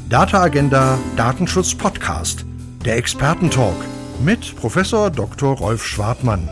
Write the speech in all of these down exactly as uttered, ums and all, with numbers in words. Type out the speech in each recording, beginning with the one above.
Data Agenda Datenschutz Podcast, der Expertentalk mit Professor Doktor Rolf Schwartmann.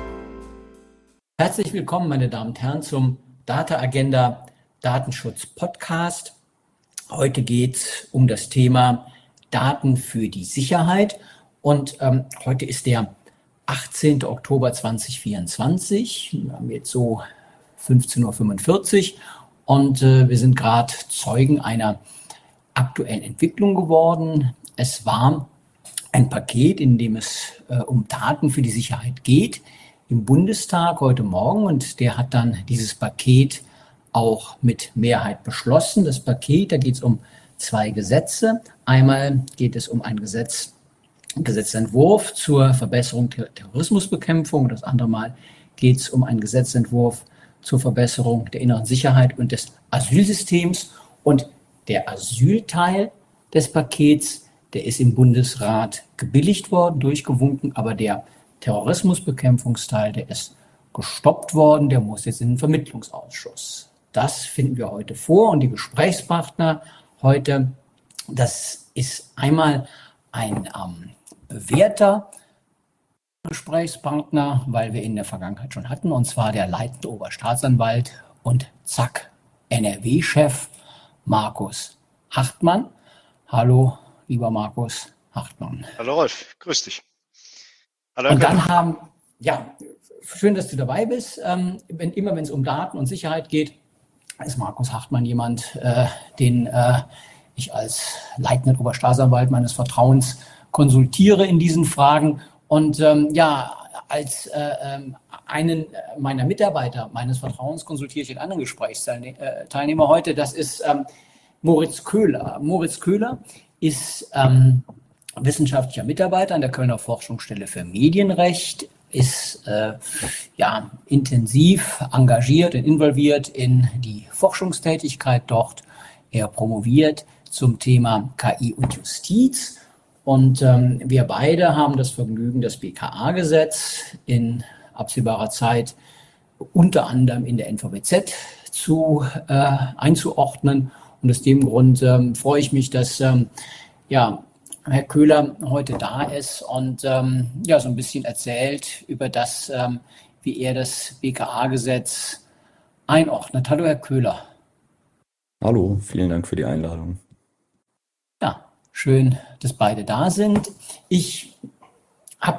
Herzlich willkommen, meine Damen und Herren, zum Data Agenda Datenschutz Podcast. Heute geht es um das Thema Daten für die Sicherheit und ähm, heute ist der achtzehnten Oktober zweitausendvierundzwanzig. Wir haben jetzt so fünfzehn Uhr fünfundvierzig und äh, wir sind gerade Zeugen einer aktuellen Entwicklung geworden. Es war ein Paket, in dem es äh, um Daten für die Sicherheit geht, im Bundestag heute Morgen, und der hat dann dieses Paket auch mit Mehrheit beschlossen. Das Paket, da geht es um zwei Gesetze. Einmal geht es um ein Gesetz, ein Gesetzentwurf zur Verbesserung der Terrorismusbekämpfung. Das andere Mal geht es um einen Gesetzentwurf zur Verbesserung der inneren Sicherheit und des Asylsystems. Und der Asylteil des Pakets, der ist im Bundesrat gebilligt worden, durchgewunken, aber der Terrorismusbekämpfungsteil, der ist gestoppt worden, der muss jetzt in den Vermittlungsausschuss. Das finden wir heute vor und die Gesprächspartner heute, das ist einmal ein ähm, bewährter Gesprächspartner, weil wir ihn in der Vergangenheit schon hatten, und zwar der leitende Oberstaatsanwalt und zack, N R W-Chef Markus Hartmann. Hallo, lieber Markus Hartmann. Hallo Rolf, grüß dich. Hallo, und dann haben, ja, schön, dass du dabei bist. Ähm, wenn, immer wenn es um Daten und Sicherheit geht, ist Markus Hartmann jemand, äh, den äh, ich als leitender Oberstaatsanwalt meines Vertrauens konsultiere in diesen Fragen. Und ähm, ja, als äh, ähm, einen meiner Mitarbeiter meines Vertrauens konsultiere ich einen anderen Gesprächsteilnehmer heute. Das ist ähm, Moritz Köhler. Moritz Köhler ist ähm, wissenschaftlicher Mitarbeiter an der Kölner Forschungsstelle für Medienrecht, ist äh, ja intensiv engagiert und involviert in die Forschungstätigkeit dort. Er promoviert zum Thema K I und Justiz. Und ähm, wir beide haben das Vergnügen, das B K A-Gesetz in absehbarer Zeit unter anderem in der N V B Z zu, äh, einzuordnen. Und aus dem Grund ähm, freue ich mich, dass ähm, ja, Herr Köhler heute da ist und ähm, ja, so ein bisschen erzählt über das, ähm, wie er das B K A-Gesetz einordnet. Hallo, Herr Köhler. Hallo, vielen Dank für die Einladung. Ja, schön, dass beide da sind. Ich habe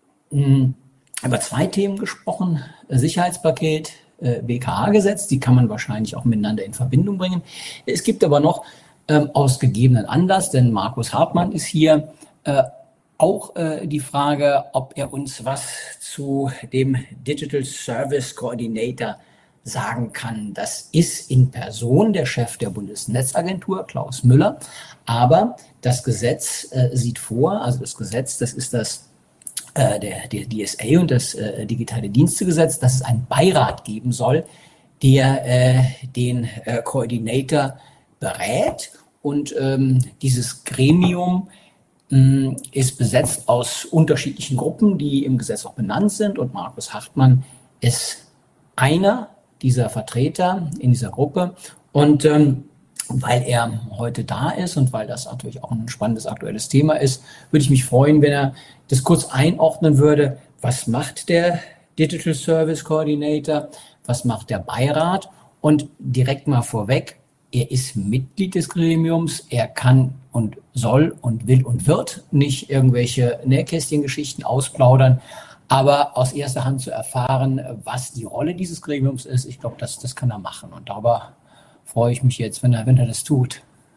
über zwei Themen gesprochen: Sicherheitspaket, äh, B K A-Gesetz. Die kann man wahrscheinlich auch miteinander in Verbindung bringen. Es gibt aber noch ähm, aus gegebenen Anlass, denn Markus Hartmann ist hier, äh, auch äh, die Frage, ob er uns was zu dem Digital Service Coordinator sagen kann. Das ist in Person der Chef der Bundesnetzagentur, Klaus Müller. Aber das Gesetz äh, sieht vor, also das Gesetz, das ist das äh, der, der D S A und das äh, Digitale Dienstegesetz, dass es einen Beirat geben soll, der äh, den äh, Coordinator berät. Und ähm, dieses Gremium mh, ist besetzt aus unterschiedlichen Gruppen, die im Gesetz auch benannt sind. Und Markus Hartmann ist einer dieser Vertreter in dieser Gruppe. Und ähm, weil er heute da ist und weil das natürlich auch ein spannendes aktuelles Thema ist, würde ich mich freuen, wenn er das kurz einordnen würde. Was macht der Digital Service Coordinator? Was macht der Beirat? Und direkt mal vorweg, er ist Mitglied des Gremiums. Er kann und soll und will und wird nicht irgendwelche Nähkästchengeschichten ausplaudern. Aber aus erster Hand zu erfahren, was die Rolle dieses Gremiums ist, ich glaube, das, das kann er machen. Und darüber freue ich mich jetzt, wenn er, wenn er das tut.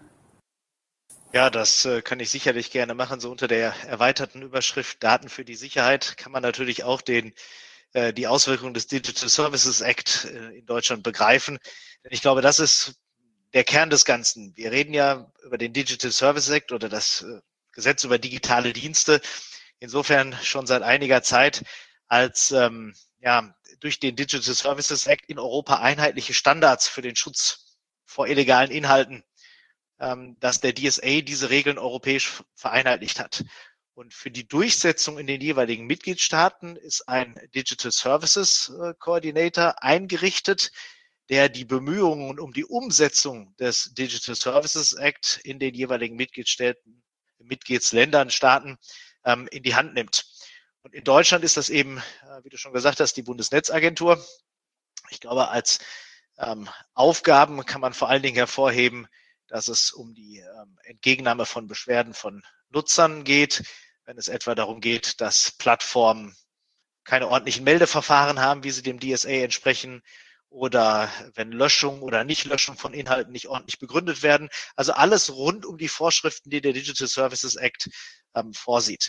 Ja, das äh, kann ich sicherlich gerne machen. So unter der erweiterten Überschrift Daten für die Sicherheit kann man natürlich auch den, äh, die Auswirkungen des Digital Services Act äh, in Deutschland begreifen. Denn ich glaube, das ist der Kern des Ganzen. Wir reden ja über den Digital Services Act oder das äh, Gesetz über digitale Dienste. Insofern schon seit einiger Zeit, als ähm, ja, durch den Digital Services Act in Europa einheitliche Standards für den Schutz vor illegalen Inhalten, ähm, dass der D S A diese Regeln europäisch vereinheitlicht hat. Und für die Durchsetzung in den jeweiligen Mitgliedstaaten ist ein Digital Services Coordinator eingerichtet, der die Bemühungen um die Umsetzung des Digital Services Act in den jeweiligen Mitgliedstaaten, Mitgliedsländern, Staaten ähm, in die Hand nimmt. Und in Deutschland ist das eben, äh, wie du schon gesagt hast, die Bundesnetzagentur. Ich glaube, als ähm, Aufgaben kann man vor allen Dingen hervorheben, dass es um die ähm, Entgegennahme von Beschwerden von Nutzern geht, wenn es etwa darum geht, dass Plattformen keine ordentlichen Meldeverfahren haben, wie sie dem D S A entsprechen, oder wenn Löschung oder Nichtlöschung von Inhalten nicht ordentlich begründet werden. Also alles rund um die Vorschriften, die der Digital Services Act ähm, vorsieht.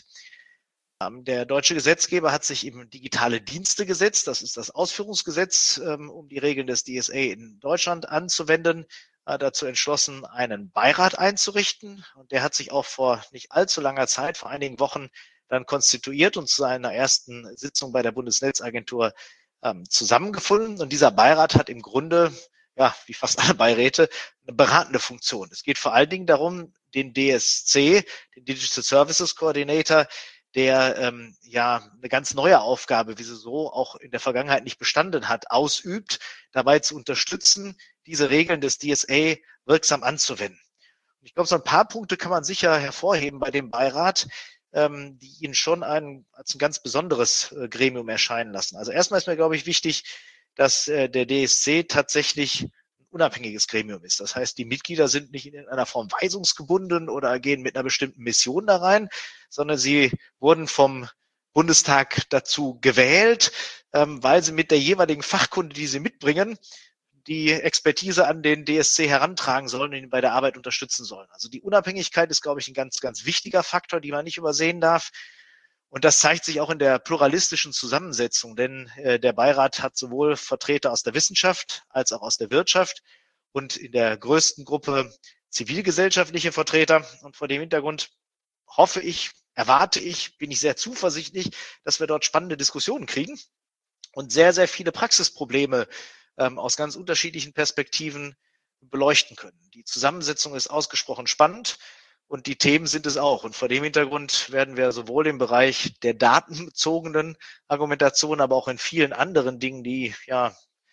Ähm, der deutsche Gesetzgeber hat sich eben digitale Dienste gesetzt. Das ist das Ausführungsgesetz, ähm, um die Regeln des D S A in Deutschland anzuwenden. Äh, dazu entschlossen, einen Beirat einzurichten. Und der hat sich auch vor nicht allzu langer Zeit, vor einigen Wochen, dann konstituiert und zu seiner ersten Sitzung bei der Bundesnetzagentur ähm, zusammengefunden. Und dieser Beirat hat im Grunde, ja, wie fast alle Beiräte, eine beratende Funktion. Es geht vor allen Dingen darum, den D S C, den Digital Services Coordinator, der ähm, ja eine ganz neue Aufgabe, wie sie so auch in der Vergangenheit nicht bestanden hat, ausübt, dabei zu unterstützen, diese Regeln des D S A wirksam anzuwenden. Und ich glaube, so ein paar Punkte kann man sicher hervorheben bei dem Beirat, ähm, die ihn schon ein, als ein ganz besonderes äh, Gremium erscheinen lassen. Also erstmal ist mir, glaube ich, wichtig, dass äh, der D S C tatsächlich ein unabhängiges Gremium ist. Das heißt, die Mitglieder sind nicht in einer Form weisungsgebunden oder gehen mit einer bestimmten Mission da rein, sondern sie wurden vom Bundestag dazu gewählt, ähm, weil sie mit der jeweiligen Fachkunde, die sie mitbringen, die Expertise an den D S C herantragen sollen und ihn bei der Arbeit unterstützen sollen. Also die Unabhängigkeit ist, glaube ich, ein ganz, ganz wichtiger Faktor, den man nicht übersehen darf. Und das zeigt sich auch in der pluralistischen Zusammensetzung, denn äh, der Beirat hat sowohl Vertreter aus der Wissenschaft als auch aus der Wirtschaft und in der größten Gruppe zivilgesellschaftliche Vertreter. Und vor dem Hintergrund hoffe ich, erwarte ich, bin ich sehr zuversichtlich, dass wir dort spannende Diskussionen kriegen und sehr, sehr viele Praxisprobleme ähm, aus ganz unterschiedlichen Perspektiven beleuchten können. Die Zusammensetzung ist ausgesprochen spannend. Und die Themen sind es auch. Und vor dem Hintergrund werden wir sowohl im Bereich der datenbezogenen Argumentation, aber auch in vielen anderen Dingen, die ja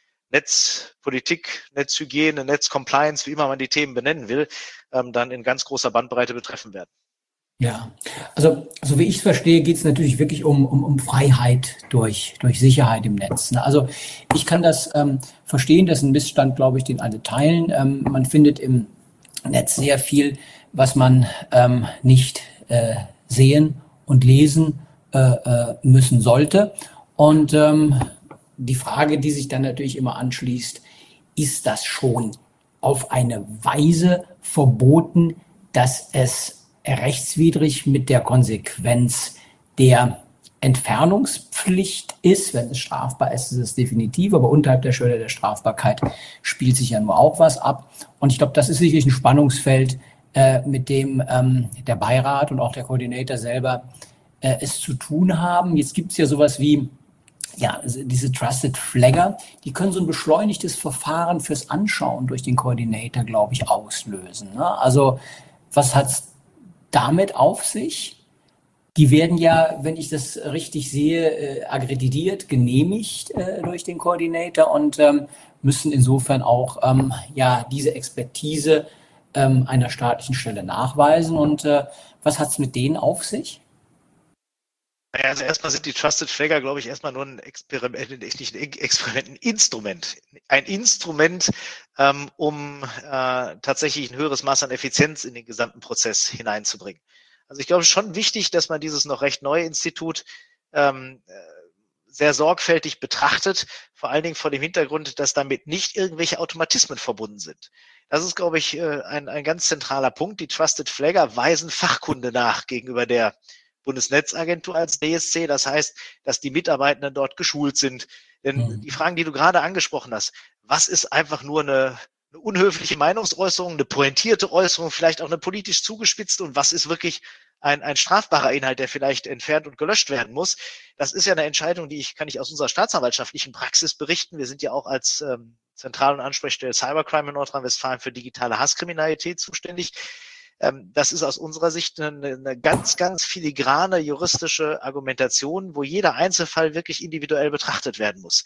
Netzpolitik, Netzhygiene, Netzcompliance, wie immer man die Themen benennen will, ähm, dann in ganz großer Bandbreite betreffen werden. Ja, also so wie ich es verstehe, geht es natürlich wirklich um, um, um Freiheit durch, durch Sicherheit im Netz. Ne? Also ich kann das ähm, verstehen, das ist ein Missstand, glaube ich, den alle teilen. Ähm, man findet im Netz sehr viel, was man ähm, nicht äh, sehen und lesen äh, äh, müssen sollte. Und ähm, die Frage, die sich dann natürlich immer anschließt, ist das schon auf eine Weise verboten, dass es rechtswidrig mit der Konsequenz der Entfernungspflicht ist? Wenn es strafbar ist, ist es definitiv, aber unterhalb der Schwelle der Strafbarkeit spielt sich ja nur auch was ab. Und ich glaube, das ist sicherlich ein Spannungsfeld, äh, mit dem ähm, der Beirat und auch der Coordinator selber äh, es zu tun haben. Jetzt gibt es ja sowas wie ja, diese Trusted Flagger, die können so ein beschleunigtes Verfahren fürs Anschauen durch den Coordinator, glaube ich, auslösen. Ne? Also was hat's damit auf sich? Die werden ja, wenn ich das richtig sehe, äh, akkreditiert, genehmigt äh, durch den Coordinator und ähm, müssen insofern auch ähm, ja diese Expertise ähm, einer staatlichen Stelle nachweisen. Und äh, was hat's mit denen auf sich? Naja, also erstmal sind die Trusted Flagger, glaube ich, erstmal nur ein Experiment, nicht ein Experiment, ein Instrument. Ein Instrument, ähm, um äh, tatsächlich ein höheres Maß an Effizienz in den gesamten Prozess hineinzubringen. Also ich glaube, es ist schon wichtig, dass man dieses noch recht neue Institut ähm, sehr sorgfältig betrachtet, vor allen Dingen vor dem Hintergrund, dass damit nicht irgendwelche Automatismen verbunden sind. Das ist, glaube ich, ein, ein ganz zentraler Punkt. Die Trusted Flagger weisen Fachkunde nach gegenüber der Bundesnetzagentur als D S C. Das heißt, dass die Mitarbeitenden dort geschult sind. Denn mhm. die Fragen, die du gerade angesprochen hast, was ist einfach nur eine, eine unhöfliche Meinungsäußerung, eine pointierte Äußerung, vielleicht auch eine politisch zugespitzte und was ist wirklich ein, ein strafbarer Inhalt, der vielleicht entfernt und gelöscht werden muss. Das ist ja eine Entscheidung, die ich, kann ich aus unserer staatsanwaltschaftlichen Praxis berichten. Wir sind ja auch als ähm, Zentral- und Ansprechstelle Cybercrime in Nordrhein-Westfalen für digitale Hasskriminalität zuständig. Das ist aus unserer Sicht eine, eine ganz, ganz filigrane juristische Argumentation, wo jeder Einzelfall wirklich individuell betrachtet werden muss.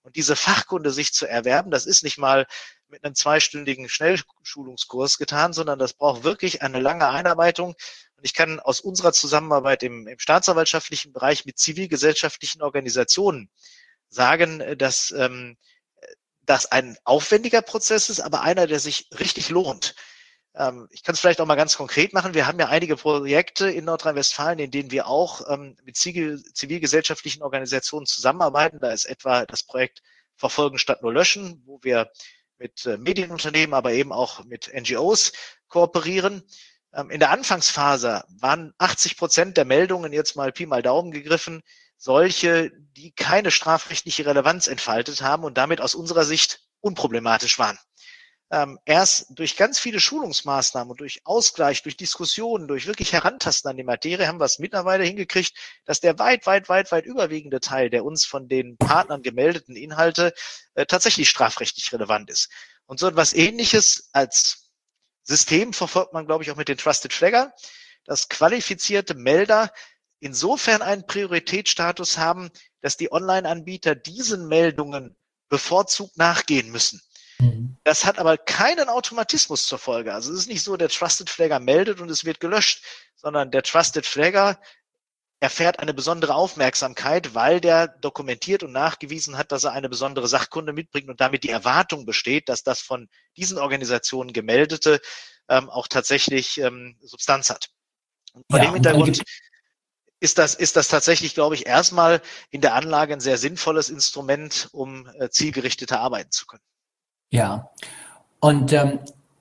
Und diese Fachkunde sich zu erwerben, das ist nicht mal mit einem zweistündigen Schnellschulungskurs getan, sondern das braucht wirklich eine lange Einarbeitung. Und ich kann aus unserer Zusammenarbeit im, im staatsanwaltschaftlichen Bereich mit zivilgesellschaftlichen Organisationen sagen, dass ähm, das ein aufwendiger Prozess ist, aber einer, der sich richtig lohnt. Ähm, ich kann es vielleicht auch mal ganz konkret machen. Wir haben ja einige Projekte in Nordrhein-Westfalen, in denen wir auch ähm, mit zivil, zivilgesellschaftlichen Organisationen zusammenarbeiten. Da ist etwa das Projekt Verfolgen statt nur löschen, wo wir mit äh, Medienunternehmen, aber eben auch mit N G Os kooperieren. Ähm, in der Anfangsphase waren achtzig Prozent der Meldungen, jetzt mal Pi mal Daumen gegriffen, solche, die keine strafrechtliche Relevanz entfaltet haben und damit aus unserer Sicht unproblematisch waren. Ähm, erst durch ganz viele Schulungsmaßnahmen und durch Ausgleich, durch Diskussionen, durch wirklich Herantasten an die Materie haben wir es mittlerweile hingekriegt, dass der weit, weit, weit, weit überwiegende Teil der uns von den Partnern gemeldeten Inhalte äh, tatsächlich strafrechtlich relevant ist. Und so etwas Ähnliches als System verfolgt man, glaube ich, auch mit den Trusted Flagger, dass qualifizierte Melder insofern einen Prioritätsstatus haben, dass die Online-Anbieter diesen Meldungen bevorzugt nachgehen müssen. Mhm. Das hat aber keinen Automatismus zur Folge. Also es ist nicht so, der Trusted Flagger meldet und es wird gelöscht, sondern der Trusted Flagger erfährt eine besondere Aufmerksamkeit, weil der dokumentiert und nachgewiesen hat, dass er eine besondere Sachkunde mitbringt und damit die Erwartung besteht, dass das von diesen Organisationen gemeldete ähm, auch tatsächlich ähm, Substanz hat. Und vor ja, dem Hintergrund ist das, ist das tatsächlich, glaube ich, erstmal in der Anlage ein sehr sinnvolles Instrument, um äh, zielgerichteter arbeiten zu können. Ja, und ähm,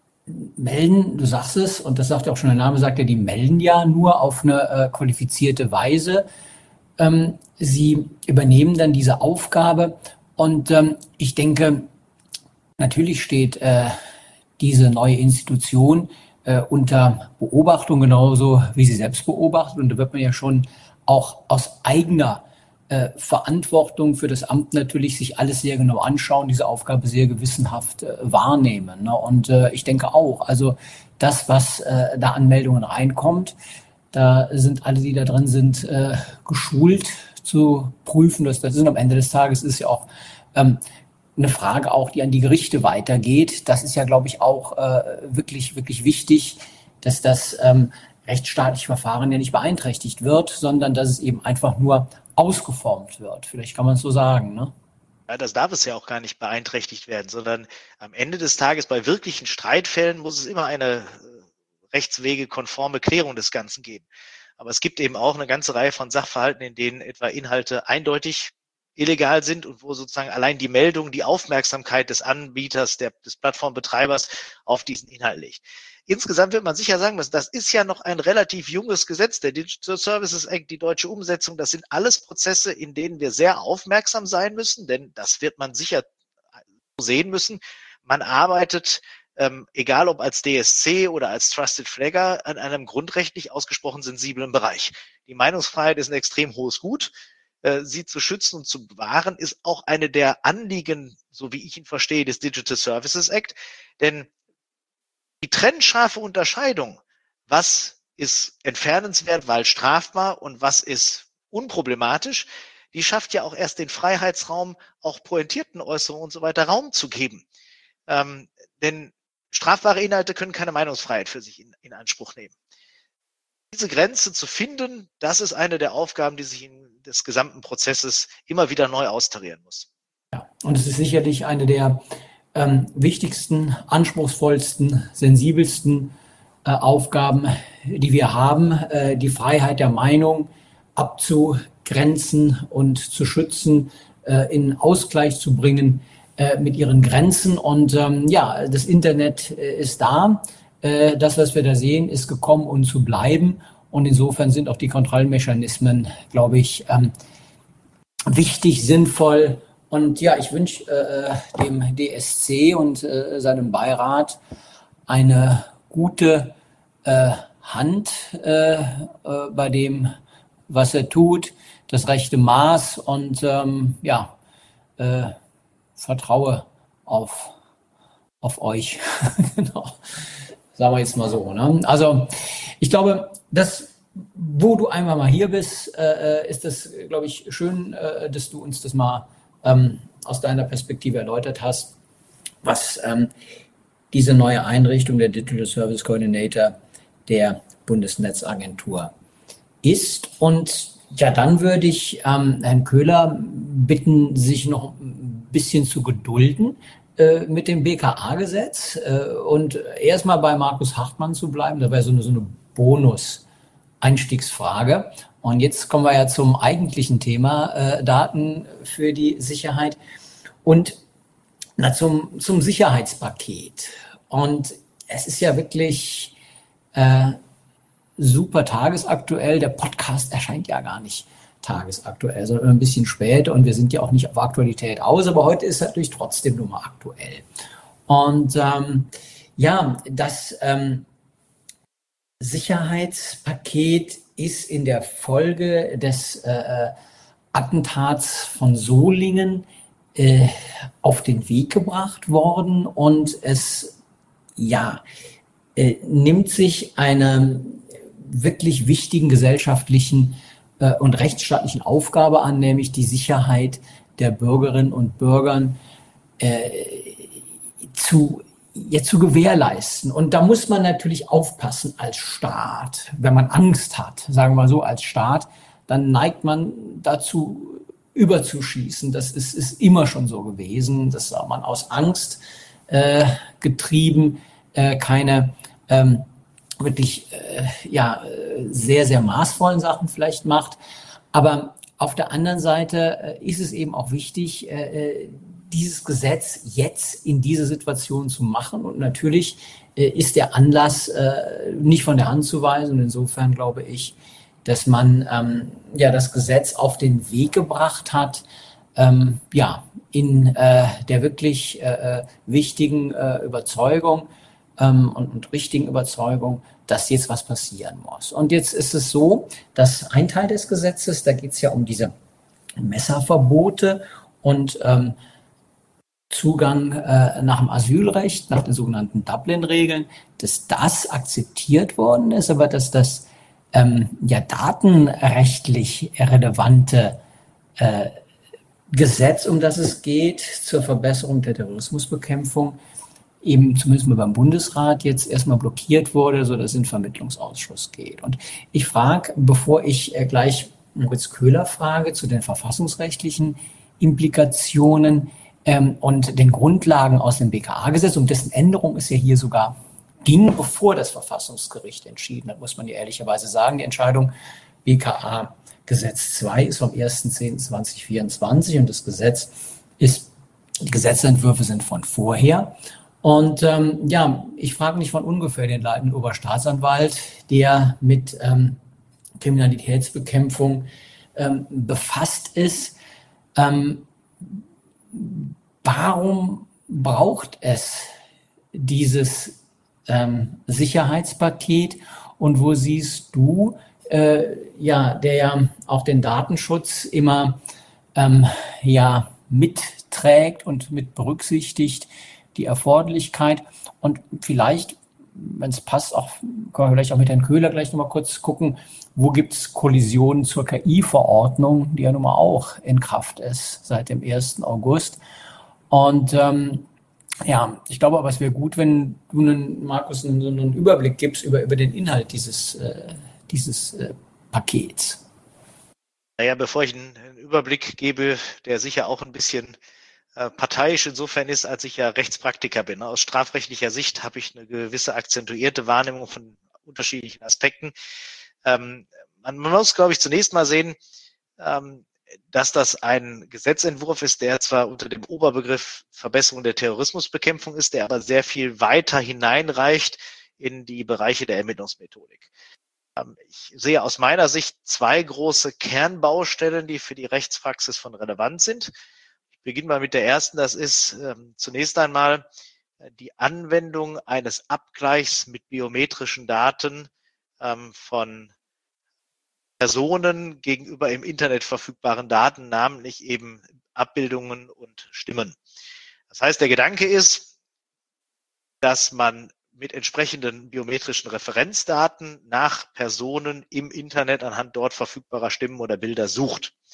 melden, du sagst es, und das sagt ja auch schon der Name, sagt ja, die melden ja nur auf eine äh, qualifizierte Weise. Ähm, sie übernehmen dann diese Aufgabe und ähm, ich denke, natürlich steht äh, diese neue Institution äh, unter Beobachtung, genauso wie sie selbst beobachtet. Und da wird man ja schon auch aus eigener äh, Verantwortung für das Amt natürlich sich alles sehr genau anschauen, diese Aufgabe sehr gewissenhaft äh, wahrnehmen. Ne? Und äh, ich denke auch, also das, was äh, da an Meldungen reinkommt, da sind alle, die da drin sind, äh, geschult zu prüfen. Das, das ist am Ende des Tages ist ja auch ähm, eine Frage auch, die an die Gerichte weitergeht. Das ist ja, glaube ich, auch äh, wirklich, wirklich wichtig, dass das ähm, rechtsstaatliche Verfahren ja nicht beeinträchtigt wird, sondern dass es eben einfach nur ausgeformt wird. Vielleicht kann man es so sagen, ne? Ja, das darf es ja auch gar nicht beeinträchtigt werden, sondern am Ende des Tages bei wirklichen Streitfällen muss es immer eine rechtswegekonforme Klärung des Ganzen geben. Aber es gibt eben auch eine ganze Reihe von Sachverhalten, in denen etwa Inhalte eindeutig illegal sind und wo sozusagen allein die Meldung die Aufmerksamkeit des Anbieters, der, des Plattformbetreibers auf diesen Inhalt legt. Insgesamt wird man sicher sagen müssen, das ist ja noch ein relativ junges Gesetz, der Digital Services Act, die deutsche Umsetzung, das sind alles Prozesse, in denen wir sehr aufmerksam sein müssen, denn das wird man sicher sehen müssen. Man arbeitet, ähm, egal ob als D S C oder als Trusted Flagger, an einem grundrechtlich ausgesprochen sensiblen Bereich. Die Meinungsfreiheit ist ein extrem hohes Gut. Sie zu schützen und zu bewahren, ist auch eine der Anliegen, so wie ich ihn verstehe, des Digital Services Act. Denn die trennscharfe Unterscheidung, was ist entfernenswert, weil strafbar und was ist unproblematisch, die schafft ja auch erst den Freiheitsraum, auch pointierten Äußerungen und so weiter Raum zu geben. Ähm, denn strafbare Inhalte können keine Meinungsfreiheit für sich in, in Anspruch nehmen. Diese Grenze zu finden, das ist eine der Aufgaben, die sich in des gesamten Prozesses immer wieder neu austarieren muss. Ja, und es ist sicherlich eine der ähm, wichtigsten, anspruchsvollsten, sensibelsten äh, Aufgaben, die wir haben, äh, die Freiheit der Meinung abzugrenzen und zu schützen, äh, in Ausgleich zu bringen äh, mit ihren Grenzen. Und ähm, ja, das Internet äh, ist da. Das, was wir da sehen, ist gekommen, um zu bleiben. Und insofern sind auch die Kontrollmechanismen, glaube ich, ähm, wichtig, sinnvoll. Und ja, ich wünsche äh, dem D S C und äh, seinem Beirat eine gute äh, Hand äh, äh, bei dem, was er tut, das rechte Maß und ähm, ja, äh, vertraue auf, auf euch. Genau. Sagen wir jetzt mal so. Ne? Also ich glaube, dass, wo du einmal mal hier bist, äh, ist das, glaube ich, schön, äh, dass du uns das mal ähm, aus deiner Perspektive erläutert hast, was ähm, diese neue Einrichtung der Digital Service Coordinator der Bundesnetzagentur ist. Und ja, dann würde ich ähm, Herrn Köhler bitten, sich noch ein bisschen zu gedulden äh, mit dem B K A-Gesetz äh, und erstmal bei Markus Hartmann zu bleiben. Da wäre so eine, so eine Bonus-Einstiegsfrage. Und jetzt kommen wir ja zum eigentlichen Thema, äh, Daten für die Sicherheit und na, zum, zum Sicherheitspaket. Und es ist ja wirklich äh, super tagesaktuell. Der Podcast erscheint ja gar nicht tagesaktuell, sondern ein bisschen später. Und wir sind ja auch nicht auf Aktualität aus, aber heute ist natürlich trotzdem nur mal aktuell. Und ähm, ja, das ähm, Sicherheitspaket ist in der Folge des äh, Attentats von Solingen äh, auf den Weg gebracht worden und es ja äh, nimmt sich eine wirklich wichtigen gesellschaftlichen äh, und rechtsstaatlichen Aufgabe an, nämlich die Sicherheit der Bürgerinnen und Bürger äh, zu jetzt zu gewährleisten. Und da muss man natürlich aufpassen als Staat. Wenn man Angst hat, sagen wir mal so, als Staat, dann neigt man dazu, überzuschießen. Das ist, ist immer schon so gewesen, dass man aus Angst äh, getrieben äh, keine ähm, wirklich äh, ja, sehr, sehr maßvollen Sachen vielleicht macht. Aber auf der anderen Seite äh, ist es eben auch wichtig, äh, dieses Gesetz jetzt in diese Situation zu machen. Und natürlich äh, ist der Anlass äh, nicht von der Hand zu weisen. Und insofern glaube ich, dass man ähm, ja das Gesetz auf den Weg gebracht hat, ähm, ja, in äh, der wirklich äh, wichtigen äh, Überzeugung ähm, und, und richtigen Überzeugung, dass jetzt was passieren muss. Und jetzt ist es so, dass ein Teil des Gesetzes, da geht es ja um diese Messerverbote und ähm, Zugang äh, nach dem Asylrecht, nach den sogenannten Dublin-Regeln, dass das akzeptiert worden ist, aber dass das ähm, ja datenrechtlich relevante äh, Gesetz, um das es geht, zur Verbesserung der Terrorismusbekämpfung, eben zumindest mal beim Bundesrat jetzt erstmal blockiert wurde, sodass es in den Vermittlungsausschuss geht. Und ich frage, bevor ich äh, gleich Moritz Köhler frage zu den verfassungsrechtlichen Implikationen, Ähm, und den Grundlagen aus dem B K A-Gesetz, um dessen Änderung es ja hier sogar ging, bevor das Verfassungsgericht entschieden hat, muss man ja ehrlicherweise sagen. Die Entscheidung B K A-Gesetz zwei ist vom erster zehnter zweitausendvierundzwanzig und das Gesetz ist, die Gesetzentwürfe sind von vorher. Und ähm, ja, ich frage nicht von ungefähr den leitenden Oberstaatsanwalt, der mit ähm, Kriminalitätsbekämpfung ähm, befasst ist. Ähm, Warum braucht es dieses ähm, Sicherheitspaket und wo siehst du, äh, ja, der ja auch den Datenschutz immer ähm, ja, mitträgt und mit berücksichtigt, die Erforderlichkeit und vielleicht, wenn es passt, auch, können wir vielleicht auch mit Herrn Köhler gleich nochmal kurz gucken, wo gibt es Kollisionen zur K I-Verordnung, die ja nun mal auch in Kraft ist seit dem ersten August. Und ähm, ja, ich glaube aber, es wäre gut, wenn du, einen, Markus, einen, so einen Überblick gibst über, über den Inhalt dieses, äh, dieses äh, Pakets. Naja, bevor ich einen, einen Überblick gebe, der sicher auch ein bisschen äh, parteiisch insofern ist, als ich ja Rechtspraktiker bin. Aus strafrechtlicher Sicht habe ich eine gewisse akzentuierte Wahrnehmung von unterschiedlichen Aspekten. Ähm, man, man muss, glaube ich, zunächst mal sehen, ähm, dass das ein Gesetzentwurf ist, der zwar unter dem Oberbegriff Verbesserung der Terrorismusbekämpfung ist, der aber sehr viel weiter hineinreicht in die Bereiche der Ermittlungsmethodik. Ähm, ich sehe aus meiner Sicht zwei große Kernbaustellen, die für die Rechtspraxis von Relevanz sind. Ich beginne mal mit der ersten, das ist ähm, zunächst einmal die Anwendung eines Abgleichs mit biometrischen Daten ähm, von Personen gegenüber im Internet verfügbaren Daten, namentlich eben Abbildungen und Stimmen. Das heißt, der Gedanke ist, dass man mit entsprechenden biometrischen Referenzdaten nach Personen im Internet anhand dort verfügbarer Stimmen oder Bilder sucht.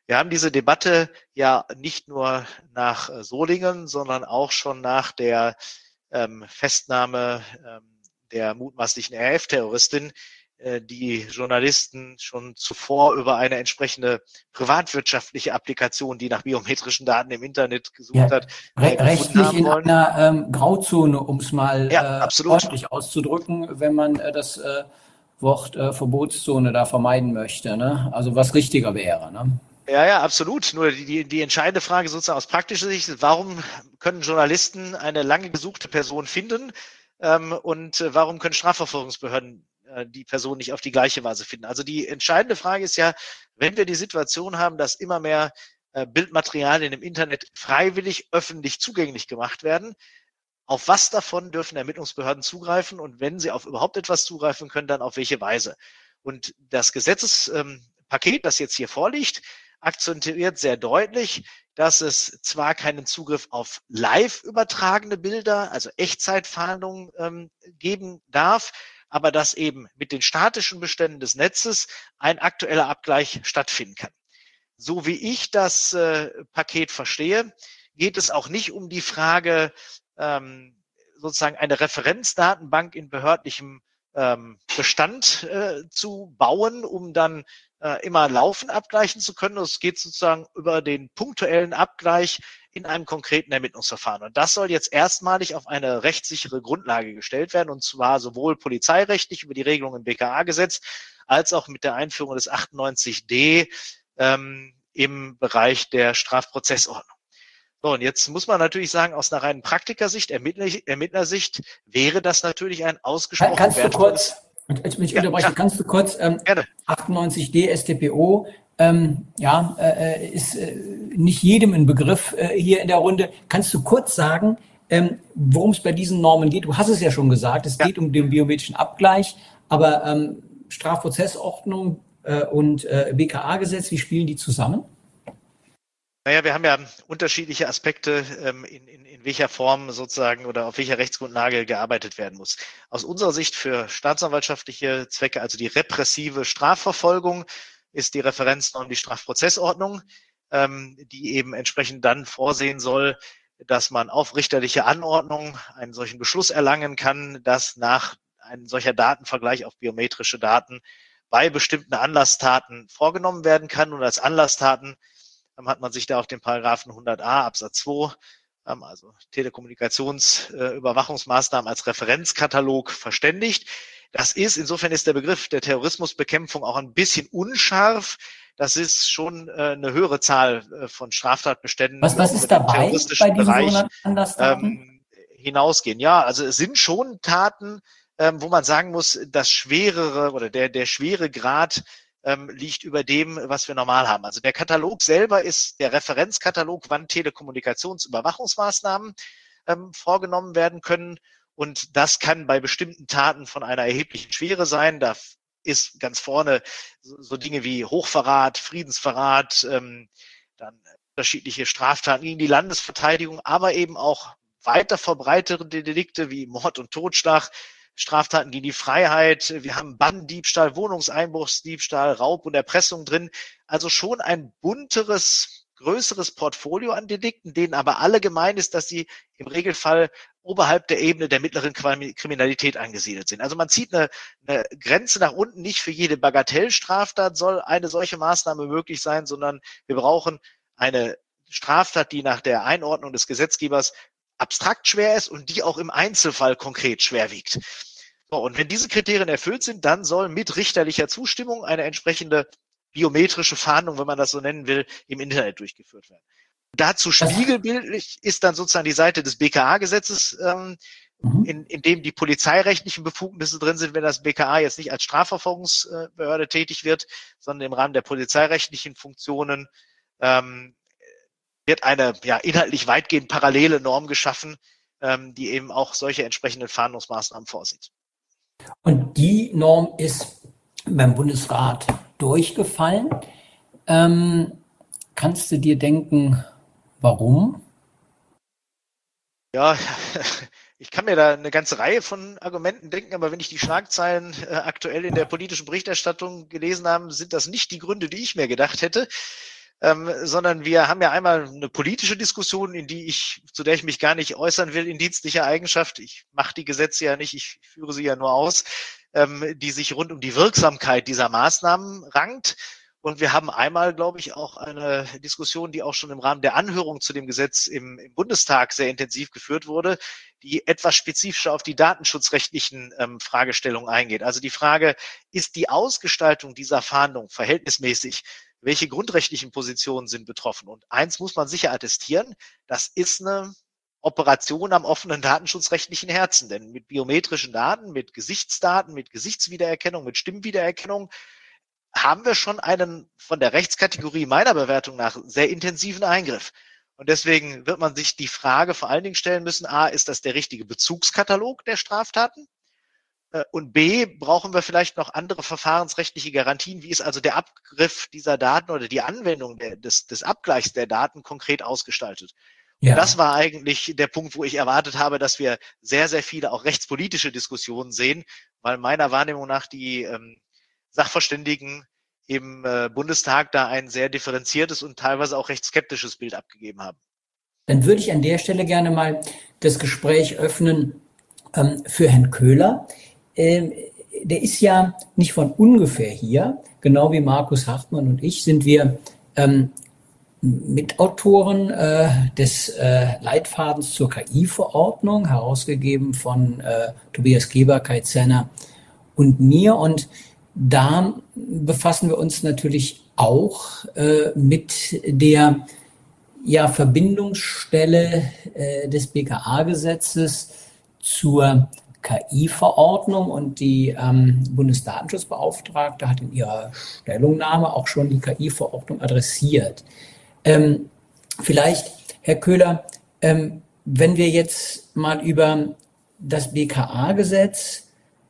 Wir haben diese Debatte ja nicht nur nach äh, Solingen, sondern auch schon nach der ähm, Festnahme ähm, der mutmaßlichen R A F-Terroristin, äh, die Journalisten schon zuvor über eine entsprechende privatwirtschaftliche Applikation, die nach biometrischen Daten im Internet gesucht Ja, hat, re äh, gefunden rechtlich haben in wollen. einer ähm, Grauzone, um es mal Ja, äh, absolut. ordentlich auszudrücken, wenn man äh, das äh, Wort äh, Verbotszone da vermeiden möchte, ne? Also was richtiger wäre, ne? Ja, ja, absolut. Nur die, die, die entscheidende Frage sozusagen aus praktischer Sicht ist, warum können Journalisten eine lange gesuchte Person finden ähm, und äh, warum können Strafverfolgungsbehörden äh, die Person nicht auf die gleiche Weise finden? Also die entscheidende Frage ist ja, wenn wir die Situation haben, dass immer mehr äh, Bildmaterialien im Internet freiwillig öffentlich zugänglich gemacht werden, auf was davon dürfen Ermittlungsbehörden zugreifen und wenn sie auf überhaupt etwas zugreifen können, dann auf welche Weise? Und das Gesetzespaket, das jetzt hier vorliegt, akzentuiert sehr deutlich, dass es zwar keinen Zugriff auf live übertragene Bilder, also Echtzeitfahndungen ähm, geben darf, aber dass eben mit den statischen Beständen des Netzes ein aktueller Abgleich stattfinden kann. So wie ich das äh, Paket verstehe, geht es auch nicht um die Frage, ähm, sozusagen eine Referenzdatenbank in behördlichem ähm, Bestand äh, zu bauen, um dann äh, immer laufend abgleichen zu können. Es geht sozusagen über den punktuellen Abgleich in einem konkreten Ermittlungsverfahren. Und das soll jetzt erstmalig auf eine rechtssichere Grundlage gestellt werden, und zwar sowohl polizeirechtlich über die Regelung im B K A-Gesetz als auch mit der Einführung des achtundneunzig d ähm, im Bereich der Strafprozessordnung. So, und jetzt muss man natürlich sagen, aus einer reinen Praktkersicht, Ermittler, Ermittlersicht wäre das natürlich ein ausgesprochen Kannst du wertvolles... kurz, jetzt mich Ja, unterbrechen, ja. kannst du kurz, ähm, Gerne. achtundneunzig d S t P O, ähm, ja, äh, ist äh, nicht jedem ein Begriff äh, hier in der Runde. Kannst du kurz sagen, ähm, worum es bei diesen Normen geht? Du hast es ja schon gesagt, es Ja. geht um den biometrischen Abgleich, aber ähm, Strafprozessordnung äh, und äh, B K A-Gesetz, wie spielen die zusammen? Naja, wir haben ja unterschiedliche Aspekte, ähm, in, in, in welcher Form sozusagen oder auf welcher Rechtsgrundlage gearbeitet werden muss. Aus unserer Sicht für staatsanwaltschaftliche Zwecke, also die repressive Strafverfolgung, ist die Referenznorm die Strafprozessordnung, ähm, die eben entsprechend dann vorsehen soll, dass man auf richterliche Anordnung einen solchen Beschluss erlangen kann, dass nach ein solcher Datenvergleich auf biometrische Daten bei bestimmten Anlasstaten vorgenommen werden kann. Und als Anlasstaten hat man sich da auf den Paragraphen hundert a Absatz zwei, also Telekommunikationsüberwachungsmaßnahmen als Referenzkatalog verständigt. Das ist, insofern ist der Begriff der Terrorismusbekämpfung auch ein bisschen unscharf. Das ist schon eine höhere Zahl von Straftatbeständen. Was, was ist dabei bei diesen sogenannten Anlasstaten? Ähm, hinausgehen. Ja, also es sind schon Taten, ähm, wo man sagen muss, das schwerere oder der, der schwere Grad ähm, liegt über dem, was wir normal haben. Also der Katalog selber ist der Referenzkatalog, wann Telekommunikationsüberwachungsmaßnahmen ähm, vorgenommen werden können. Und das kann bei bestimmten Taten von einer erheblichen Schwere sein. Da ist ganz vorne so, so Dinge wie Hochverrat, Friedensverrat, ähm, dann unterschiedliche Straftaten gegen die Landesverteidigung, aber eben auch weiter verbreitete Delikte wie Mord und Totschlag, Straftaten gegen die Freiheit. Wir haben Bandendiebstahl, Wohnungseinbruchsdiebstahl, Raub und Erpressung drin. Also schon ein bunteres, größeres Portfolio an Delikten, denen aber alle gemein ist, dass sie im Regelfall oberhalb der Ebene der mittleren Kriminalität angesiedelt sind. Also man zieht eine, eine Grenze nach unten. Nicht für jede Bagatellstraftat soll eine solche Maßnahme möglich sein, sondern wir brauchen eine Straftat, die nach der Einordnung des Gesetzgebers abstrakt schwer ist und die auch im Einzelfall konkret schwer wiegt. So, und wenn diese Kriterien erfüllt sind, dann soll mit richterlicher Zustimmung eine entsprechende biometrische Fahndung, wenn man das so nennen will, im Internet durchgeführt werden. Dazu spiegelbildlich ist dann sozusagen die Seite des B K A-Gesetzes, ähm, mhm. in, in dem die polizeirechtlichen Befugnisse drin sind, wenn das B K A jetzt nicht als Strafverfolgungsbehörde tätig wird, sondern im Rahmen der polizeirechtlichen Funktionen ähm, wird eine ja inhaltlich weitgehend parallele Norm geschaffen, ähm, die eben auch solche entsprechenden Fahndungsmaßnahmen vorsieht. Und die Norm ist beim Bundesrat durchgefallen. Ähm, kannst du dir denken, warum? Ja, ich kann mir da eine ganze Reihe von Argumenten denken, aber wenn ich die Schlagzeilen äh, aktuell in der politischen Berichterstattung gelesen habe, sind das nicht die Gründe, die ich mir gedacht hätte. ähm, sondern wir haben ja einmal eine politische Diskussion, in die ich, zu der ich mich gar nicht äußern will in dienstlicher Eigenschaft. Ich mache die Gesetze ja nicht, ich führe sie ja nur aus, ähm, die sich rund um die Wirksamkeit dieser Maßnahmen rankt. Und wir haben einmal, glaube ich, auch eine Diskussion, die auch schon im Rahmen der Anhörung zu dem Gesetz im, im Bundestag sehr intensiv geführt wurde, die etwas spezifischer auf die datenschutzrechtlichen ähm, Fragestellungen eingeht. Also die Frage, ist die Ausgestaltung dieser Fahndung verhältnismäßig? Welche grundrechtlichen Positionen sind betroffen? Und eins muss man sicher attestieren, das ist eine Operation am offenen datenschutzrechtlichen Herzen. Denn mit biometrischen Daten, mit Gesichtsdaten, mit Gesichtswiedererkennung, mit Stimmwiedererkennung haben wir schon einen von der Rechtskategorie meiner Bewertung nach sehr intensiven Eingriff. Und deswegen wird man sich die Frage vor allen Dingen stellen müssen, a, ist das der richtige Bezugskatalog der Straftaten? Und b, brauchen wir vielleicht noch andere verfahrensrechtliche Garantien? Wie ist also der Abgriff dieser Daten oder die Anwendung der, des, des Abgleichs der Daten konkret ausgestaltet? Und ja. Das war eigentlich der Punkt, wo ich erwartet habe, dass wir sehr, sehr viele auch rechtspolitische Diskussionen sehen, weil meiner Wahrnehmung nach die ähm, Sachverständigen im äh, Bundestag da ein sehr differenziertes und teilweise auch recht skeptisches Bild abgegeben haben. Dann würde ich an der Stelle gerne mal das Gespräch öffnen ähm, für Herrn Köhler. Ähm, der ist ja nicht von ungefähr hier, genau wie Markus Hartmann und ich sind wir ähm, Mitautoren äh, des äh, Leitfadens zur K I-Verordnung, herausgegeben von äh, Tobias Geber, Kai Zenner und mir. Und da befassen wir uns natürlich auch äh, mit der ja, Verbindungsstelle äh, des B K A-Gesetzes zur K I-Verordnung, und die ähm, Bundesdatenschutzbeauftragte hat in ihrer Stellungnahme auch schon die K I-Verordnung adressiert. Ähm, vielleicht, Herr Köhler, ähm, wenn wir jetzt mal über das B K A-Gesetz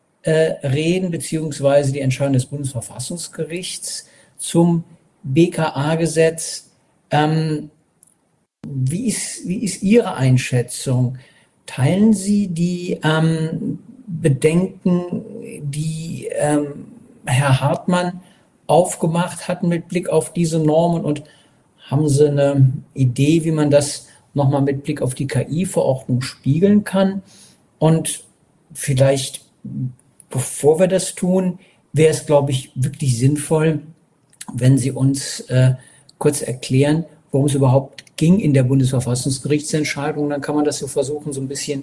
reden, beziehungsweise die Entscheidung des Bundesverfassungsgerichts zum B K A-Gesetz. Ähm, wie ist, wie ist Ihre Einschätzung? Teilen Sie die ähm, Bedenken, die ähm, Herr Hartmann aufgemacht hat mit Blick auf diese Normen, und haben Sie eine Idee, wie man das nochmal mit Blick auf die K I-Verordnung spiegeln kann? Und vielleicht, bevor wir das tun, wäre es, glaube ich, wirklich sinnvoll, wenn Sie uns äh, kurz erklären, worum es überhaupt ging in der Bundesverfassungsgerichtsentscheidung. Dann kann man das so versuchen, so ein bisschen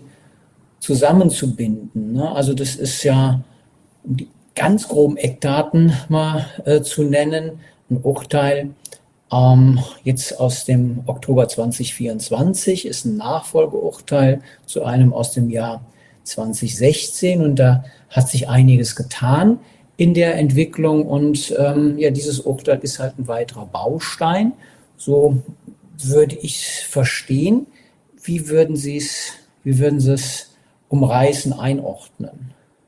zusammenzubinden. Ne? Also das ist ja, um die ganz groben Eckdaten mal äh, zu nennen, ein Urteil ähm, jetzt aus dem Oktober zwanzig vierundzwanzig, ist ein Nachfolgeurteil zu einem aus dem Jahr zwanzig sechzehn, und da hat sich einiges getan in der Entwicklung, und ähm, ja, dieses Urteil ist halt ein weiterer Baustein. So würde ich es verstehen. Wie würden Sie es, wie würden Sie es umreißen, einordnen?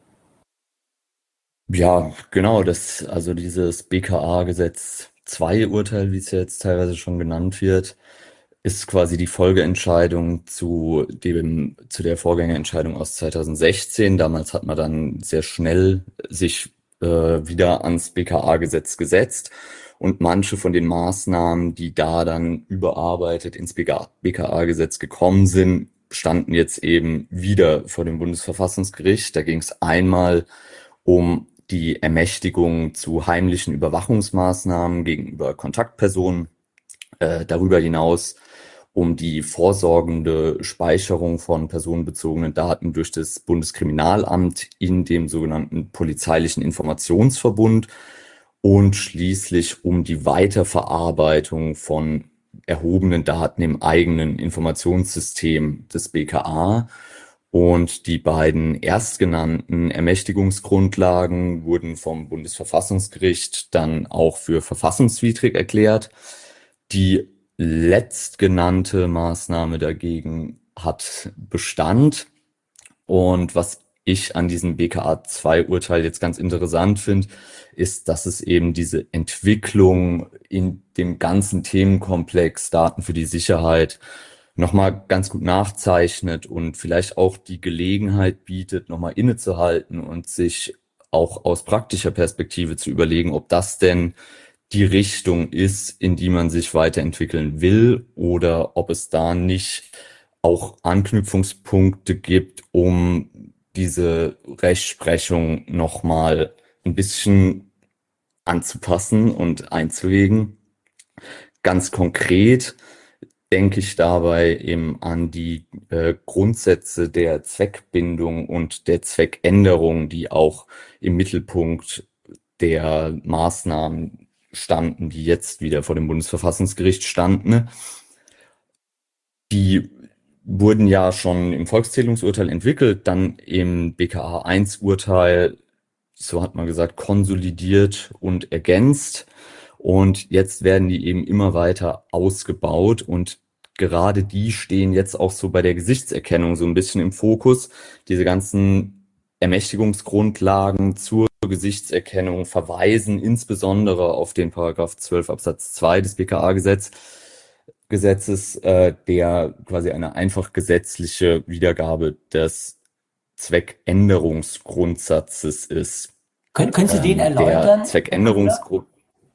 Ja, genau, das, also dieses B K A-Gesetz zwei Urteil, wie es jetzt teilweise schon genannt wird, ist quasi die Folgeentscheidung zu dem, zu der Vorgängerentscheidung aus zwanzig sechzehn. Damals hat man dann sehr schnell sich äh, wieder ans B K A-Gesetz gesetzt, und manche von den Maßnahmen, die da dann überarbeitet ins B K A-Gesetz gekommen sind, standen jetzt eben wieder vor dem Bundesverfassungsgericht. Da ging es einmal um die Ermächtigung zu heimlichen Überwachungsmaßnahmen gegenüber Kontaktpersonen, äh, darüber hinaus um die vorsorgende Speicherung von personenbezogenen Daten durch das Bundeskriminalamt in dem sogenannten polizeilichen Informationsverbund und schließlich um die Weiterverarbeitung von erhobenen Daten im eigenen Informationssystem des B K A. Und die beiden erstgenannten Ermächtigungsgrundlagen wurden vom Bundesverfassungsgericht dann auch für verfassungswidrig erklärt. Die letztgenannte Maßnahme dagegen hat Bestand. Und was ich an diesem B K A zwei Urteil jetzt ganz interessant finde, ist, dass es eben diese Entwicklung in dem ganzen Themenkomplex Daten für die Sicherheit nochmal ganz gut nachzeichnet und vielleicht auch die Gelegenheit bietet, nochmal innezuhalten und sich auch aus praktischer Perspektive zu überlegen, ob das denn die Richtung ist, in die man sich weiterentwickeln will, oder ob es da nicht auch Anknüpfungspunkte gibt, um diese Rechtsprechung nochmal ein bisschen anzupassen und einzuwegen. Ganz konkret denke ich dabei eben an die äh, Grundsätze der Zweckbindung und der Zweckänderung, die auch im Mittelpunkt der Maßnahmen standen, die jetzt wieder vor dem Bundesverfassungsgericht standen. Die wurden ja schon im Volkszählungsurteil entwickelt, dann im B K A eins Urteil, so hat man gesagt, konsolidiert und ergänzt. Und jetzt werden die eben immer weiter ausgebaut, und gerade die stehen jetzt auch so bei der Gesichtserkennung so ein bisschen im Fokus. Diese ganzen Ermächtigungsgrundlagen zur Gesichtserkennung verweisen insbesondere auf den Paragraph zwölf Absatz zwei des B K A-Gesetz, Gesetzes, äh, der quasi eine einfach gesetzliche Wiedergabe des Zweckänderungsgrundsatzes ist. Können, können Sie den Ähm, der erläutern? Zweckänderungsgrund,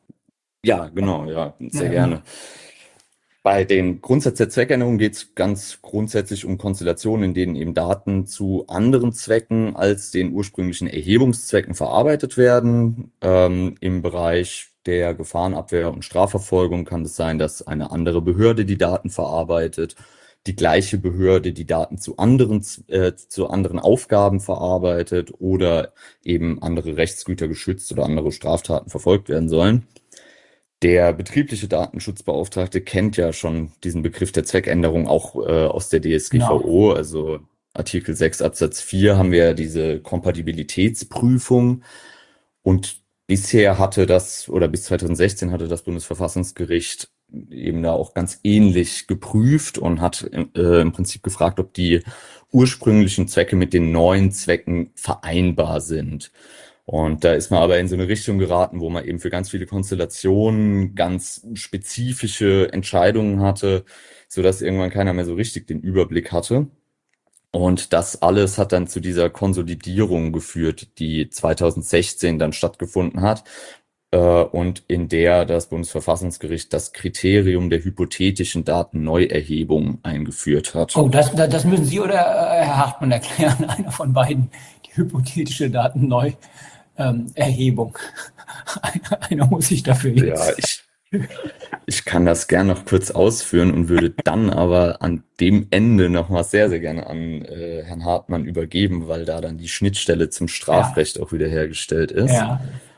ja, genau, ja, sehr Ja. gerne. Bei den Grundsätzen der Zweckänderung geht es ganz grundsätzlich um Konstellationen, in denen eben Daten zu anderen Zwecken als den ursprünglichen Erhebungszwecken verarbeitet werden. Ähm, im Bereich der Gefahrenabwehr und Strafverfolgung kann es sein, dass eine andere Behörde die Daten verarbeitet, die gleiche Behörde die Daten zu anderen, äh, zu anderen Aufgaben verarbeitet oder eben andere Rechtsgüter geschützt oder andere Straftaten verfolgt werden sollen. Der betriebliche Datenschutzbeauftragte kennt ja schon diesen Begriff der Zweckänderung auch äh, aus der D S G V O, Genau. also Artikel sechs Absatz vier haben wir ja diese Kompatibilitätsprüfung, und bisher hatte das, oder bis zweitausendsechzehn hatte das Bundesverfassungsgericht eben da auch ganz ähnlich geprüft und hat äh, im Prinzip gefragt, ob die ursprünglichen Zwecke mit den neuen Zwecken vereinbar sind. Und da ist man aber in so eine Richtung geraten, wo man eben für ganz viele Konstellationen ganz spezifische Entscheidungen hatte, sodass irgendwann keiner mehr so richtig den Überblick hatte. Und das alles hat dann zu dieser Konsolidierung geführt, die zweitausendsechzehn dann stattgefunden hat, äh, und in der das Bundesverfassungsgericht das Kriterium der hypothetischen Datenneuerhebung eingeführt hat. Oh, das, das, das müssen Sie oder äh, Herr Hartmann erklären, einer von beiden, die hypothetische Datenneuerhebung. Ähm, Erhebung. Einer, einer muss sich dafür jetzt. Ja, ich, ich kann das gern noch kurz ausführen und würde dann aber an dem Ende nochmal sehr, sehr gerne an äh, Herrn Hartmann übergeben, weil da dann die Schnittstelle zum Strafrecht auch wieder hergestellt ist. Ja.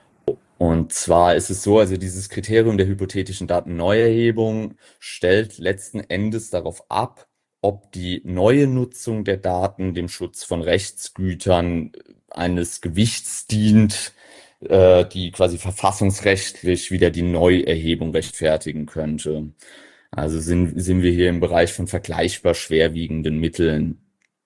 Und zwar ist es so, also dieses Kriterium der hypothetischen Datenneuerhebung stellt letzten Endes darauf ab, ob die neue Nutzung der Daten dem Schutz von Rechtsgütern eines Gewichts dient, äh, die quasi verfassungsrechtlich wieder die Neuerhebung rechtfertigen könnte. Also sind, sind wir hier im Bereich von vergleichbar schwerwiegenden Mitteln.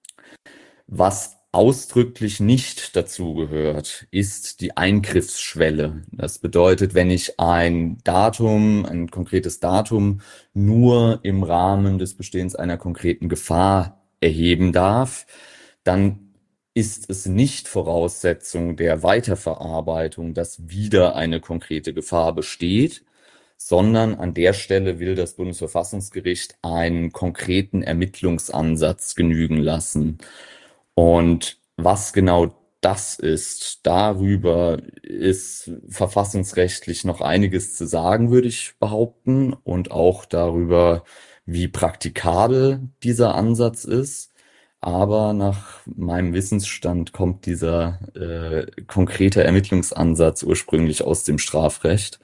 Was ausdrücklich nicht dazu gehört, ist die Eingriffsschwelle. Das bedeutet, wenn ich ein Datum, ein konkretes Datum nur im Rahmen des Bestehens einer konkreten Gefahr erheben darf, dann ist es nicht Voraussetzung der Weiterverarbeitung, dass wieder eine konkrete Gefahr besteht, sondern an der Stelle will das Bundesverfassungsgericht einen konkreten Ermittlungsansatz genügen lassen. Und was genau das ist, darüber ist verfassungsrechtlich noch einiges zu sagen, würde ich behaupten, und auch darüber, wie praktikabel dieser Ansatz ist. Aber nach meinem Wissensstand kommt dieser äh, konkrete Ermittlungsansatz ursprünglich aus dem Strafrecht.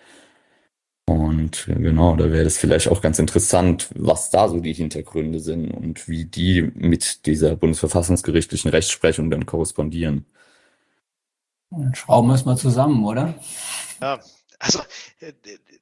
Und genau, da wäre es vielleicht auch ganz interessant, was da so die Hintergründe sind und wie die mit dieser bundesverfassungsgerichtlichen Rechtsprechung dann korrespondieren. Dann schrauben wir es mal zusammen, oder? Ja, also äh,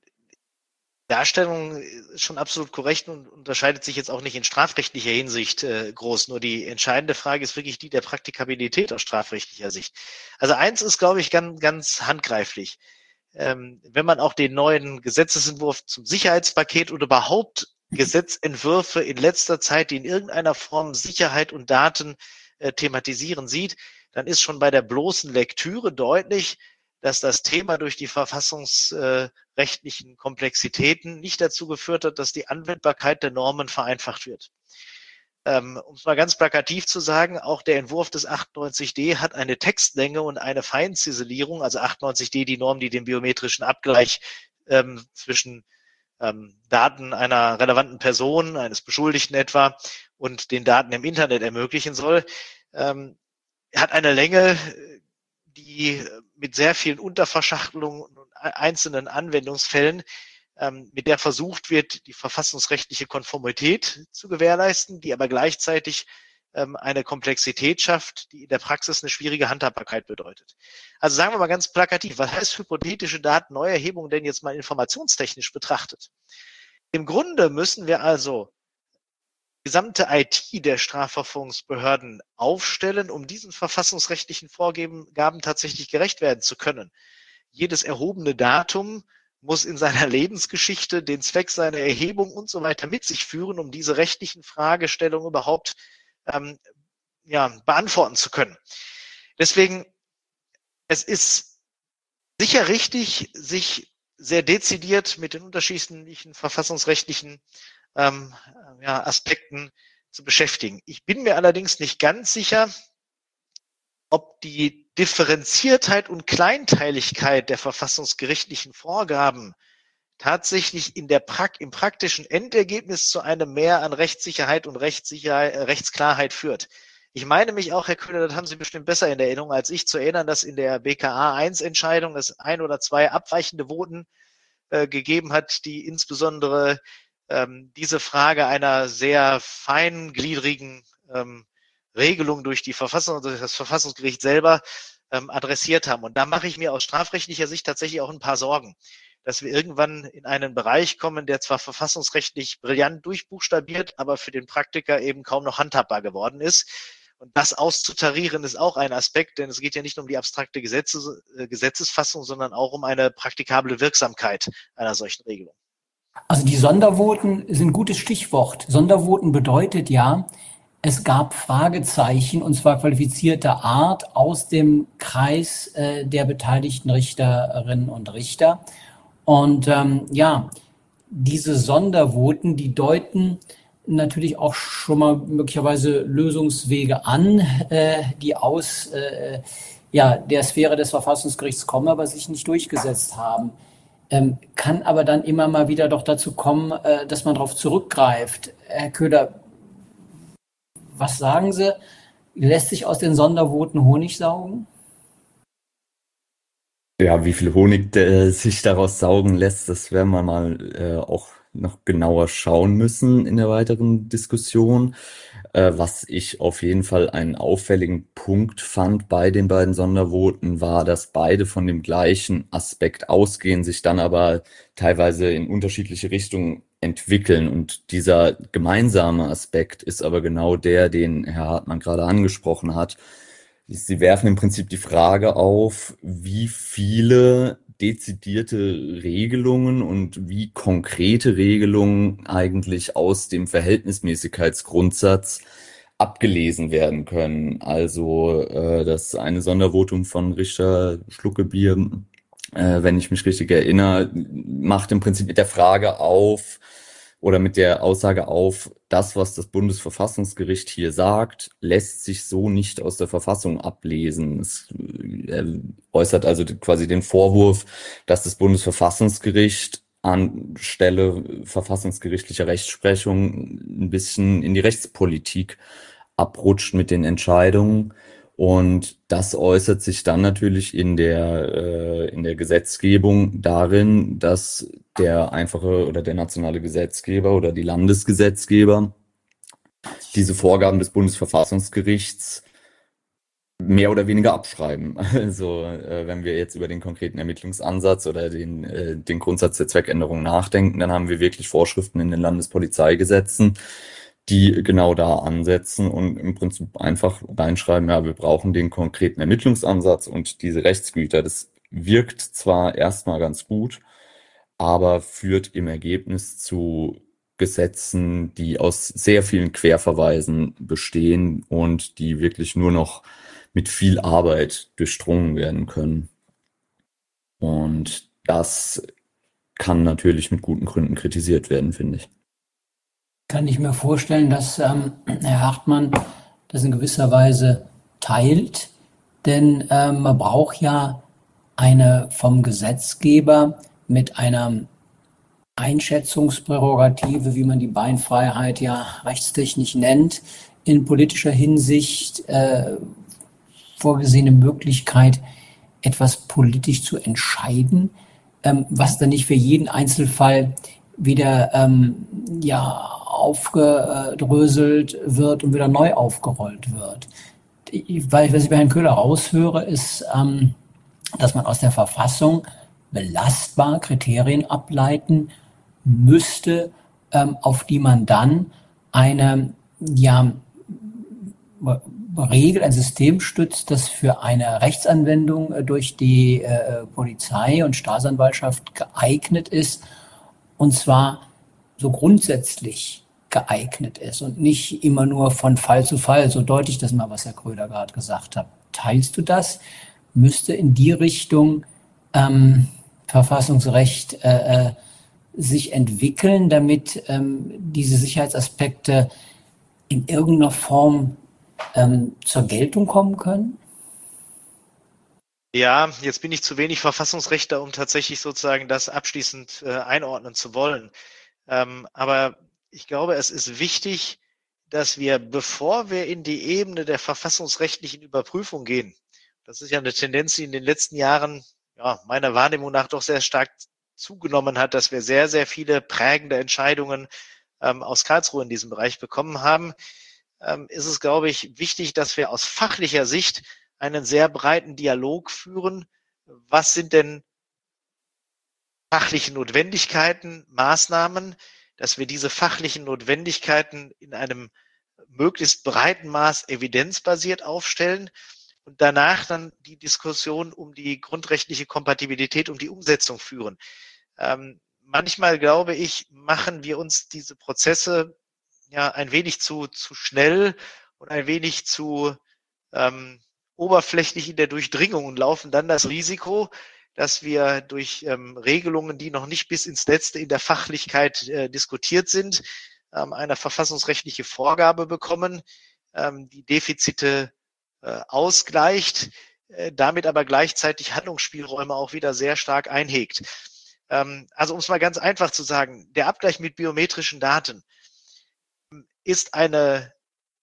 Darstellung ist schon absolut korrekt und unterscheidet sich jetzt auch nicht in strafrechtlicher Hinsicht äh, groß. Nur die entscheidende Frage ist wirklich die der Praktikabilität aus strafrechtlicher Sicht. Also eins ist, glaube ich, ganz, ganz handgreiflich. Ähm, wenn man auch den neuen Gesetzesentwurf zum Sicherheitspaket oder überhaupt Gesetzentwürfe in letzter Zeit, die in irgendeiner Form Sicherheit und Daten äh, thematisieren, sieht, dann ist schon bei der bloßen Lektüre deutlich, dass das Thema durch die verfassungsrechtlichen Komplexitäten nicht dazu geführt hat, dass die Anwendbarkeit der Normen vereinfacht wird. Ähm, um es mal ganz plakativ zu sagen, auch der Entwurf des achtundneunzig D hat eine Textlänge und eine Feinziselierung, also achtundneunzig D die Norm, die den biometrischen Abgleich ähm, zwischen ähm, Daten einer relevanten Person, eines Beschuldigten etwa, und den Daten im Internet ermöglichen soll, ähm, hat eine Länge, die mit sehr vielen Unterverschachtelungen und einzelnen Anwendungsfällen, ähm, mit der versucht wird, die verfassungsrechtliche Konformität zu gewährleisten, die aber gleichzeitig ähm, eine Komplexität schafft, die in der Praxis eine schwierige Handhabbarkeit bedeutet. Also sagen wir mal ganz plakativ, was heißt hypothetische Datenneuerhebung denn jetzt mal informationstechnisch betrachtet? Im Grunde müssen wir also gesamte I T der Strafverfolgungsbehörden aufstellen, um diesen verfassungsrechtlichen Vorgaben tatsächlich gerecht werden zu können. Jedes erhobene Datum muss in seiner Lebensgeschichte den Zweck seiner Erhebung und so weiter mit sich führen, um diese rechtlichen Fragestellungen überhaupt ähm, ja, beantworten zu können. Deswegen, es ist sicher richtig, sich sehr dezidiert mit den unterschiedlichen verfassungsrechtlichen Ähm, ja, Aspekten zu beschäftigen. Ich bin mir allerdings nicht ganz sicher, ob die Differenziertheit und Kleinteiligkeit der verfassungsgerichtlichen Vorgaben tatsächlich in der Prak- im praktischen Endergebnis zu einem Mehr an Rechtssicherheit und Rechtssicherheit, äh, Rechtsklarheit führt. Ich meine mich auch, Herr Köhler, das haben Sie bestimmt besser in Erinnerung als ich, zu erinnern, dass in der B K A eins Entscheidung es ein oder zwei abweichende Voten äh, gegeben hat, die insbesondere diese Frage einer sehr feingliedrigen ähm, Regelung durch die Verfassung, durch das Verfassungsgericht selber ähm, adressiert haben. Und da mache ich mir aus strafrechtlicher Sicht tatsächlich auch ein paar Sorgen, dass wir irgendwann in einen Bereich kommen, der zwar verfassungsrechtlich brillant durchbuchstabiert, aber für den Praktiker eben kaum noch handhabbar geworden ist. Und das auszutarieren ist auch ein Aspekt, denn es geht ja nicht um die abstrakte Gesetze, äh, Gesetzesfassung, sondern auch um eine praktikable Wirksamkeit einer solchen Regelung. Also die Sondervoten sind ein gutes Stichwort. Sondervoten bedeutet ja, es gab Fragezeichen, und zwar qualifizierter Art, aus dem Kreis äh, der beteiligten Richterinnen und Richter. Und ähm, ja, diese Sondervoten, die deuten natürlich auch schon mal möglicherweise Lösungswege an, äh, die aus äh, ja, der Sphäre des Verfassungsgerichts kommen, aber sich nicht durchgesetzt haben. Ähm, kann aber dann immer mal wieder doch dazu kommen, äh, dass man darauf zurückgreift. Herr Köhler, was sagen Sie? Lässt sich aus den Sondervoten Honig saugen? Ja, wie viel Honig äh, sich daraus saugen lässt, das werden wir mal äh, auch noch genauer schauen müssen in der weiteren Diskussion. Äh, was ich auf jeden Fall einen auffälligen Punkt fand bei den beiden Sondervoten, war, dass beide von dem gleichen Aspekt ausgehen, sich dann aber teilweise in unterschiedliche Richtungen entwickeln. Und dieser gemeinsame Aspekt ist aber genau der, den Herr Hartmann gerade angesprochen hat. Sie werfen im Prinzip die Frage auf, wie viele dezidierte Regelungen und wie konkrete Regelungen eigentlich aus dem Verhältnismäßigkeitsgrundsatz abgelesen werden können. Also äh, das eine Sondervotum von Richter Schluckebier, äh, wenn ich mich richtig erinnere, macht im Prinzip mit der Frage auf, oder mit der Aussage auf, das, was das Bundesverfassungsgericht hier sagt, lässt sich so nicht aus der Verfassung ablesen. Es äh, äußert also quasi den Vorwurf, dass das Bundesverfassungsgericht anstelle verfassungsgerichtlicher Rechtsprechung ein bisschen in die Rechtspolitik abrutscht mit den Entscheidungen. Und das äußert sich dann natürlich in der, äh, in der Gesetzgebung darin, dass der einfache oder der nationale Gesetzgeber oder die Landesgesetzgeber diese Vorgaben des Bundesverfassungsgerichts mehr oder weniger abschreiben. Also äh, wenn wir jetzt über den konkreten Ermittlungsansatz oder den, äh, den Grundsatz der Zweckänderung nachdenken, dann haben wir wirklich Vorschriften in den Landespolizeigesetzen, die genau da ansetzen und im Prinzip einfach reinschreiben, ja, wir brauchen den konkreten Ermittlungsansatz und diese Rechtsgüter. Das wirkt zwar erstmal ganz gut, aber führt im Ergebnis zu Gesetzen, die aus sehr vielen Querverweisen bestehen und die wirklich nur noch mit viel Arbeit durchdrungen werden können. Und das kann natürlich mit guten Gründen kritisiert werden, finde ich. Kann ich mir vorstellen, dass ähm, Herr Hartmann das in gewisser Weise teilt, denn ähm, man braucht ja eine vom Gesetzgeber mit einer Einschätzungsprärogative, wie man die Beinfreiheit ja rechtstechnisch nennt, in politischer Hinsicht äh, vorgesehene Möglichkeit, etwas politisch zu entscheiden, ähm, was dann nicht für jeden Einzelfall wieder ähm, ja, aufgedröselt wird und wieder neu aufgerollt wird. Ich, was ich bei Herrn Köhler raushöre, ist, ähm, dass man aus der Verfassung belastbar Kriterien ableiten müsste, ähm, auf die man dann eine ja, Regel, ein System stützt, das für eine Rechtsanwendung äh, durch die äh, Polizei und Staatsanwaltschaft geeignet ist, und zwar so grundsätzlich geeignet ist und nicht immer nur von Fall zu Fall. So deute ich das mal, was Herr Kröder gerade gesagt hat. Teilst du das? Müsste in die Richtung ähm, Verfassungsrecht äh, äh, sich entwickeln, damit ähm, diese Sicherheitsaspekte in irgendeiner Form ähm, zur Geltung kommen können? Ja, jetzt bin ich zu wenig Verfassungsrechtler, um tatsächlich sozusagen das abschließend äh, einordnen zu wollen. Ähm, aber ich glaube, es ist wichtig, dass wir, bevor wir in die Ebene der verfassungsrechtlichen Überprüfung gehen, das ist ja eine Tendenz, die in den letzten Jahren, ja, meiner Wahrnehmung nach doch sehr stark zugenommen hat, dass wir sehr, sehr viele prägende Entscheidungen ähm, aus Karlsruhe in diesem Bereich bekommen haben, ähm, ist es, glaube ich, wichtig, dass wir aus fachlicher Sicht einen sehr breiten Dialog führen. Was sind denn fachliche Notwendigkeiten, Maßnahmen, dass wir diese fachlichen Notwendigkeiten in einem möglichst breiten Maß evidenzbasiert aufstellen und danach dann die Diskussion um die grundrechtliche Kompatibilität, um die Umsetzung führen. Ähm, manchmal, glaube ich, machen wir uns diese Prozesse ja ein wenig zu, zu schnell und ein wenig zu ähm, oberflächlich in der Durchdringung und laufen dann das Risiko, dass wir durch ähm, Regelungen, die noch nicht bis ins Letzte in der Fachlichkeit äh, diskutiert sind, ähm, eine verfassungsrechtliche Vorgabe bekommen, ähm, die Defizite äh, ausgleicht, äh, damit aber gleichzeitig Handlungsspielräume auch wieder sehr stark einhegt. Ähm, also um es mal ganz einfach zu sagen, der Abgleich mit biometrischen Daten ist eine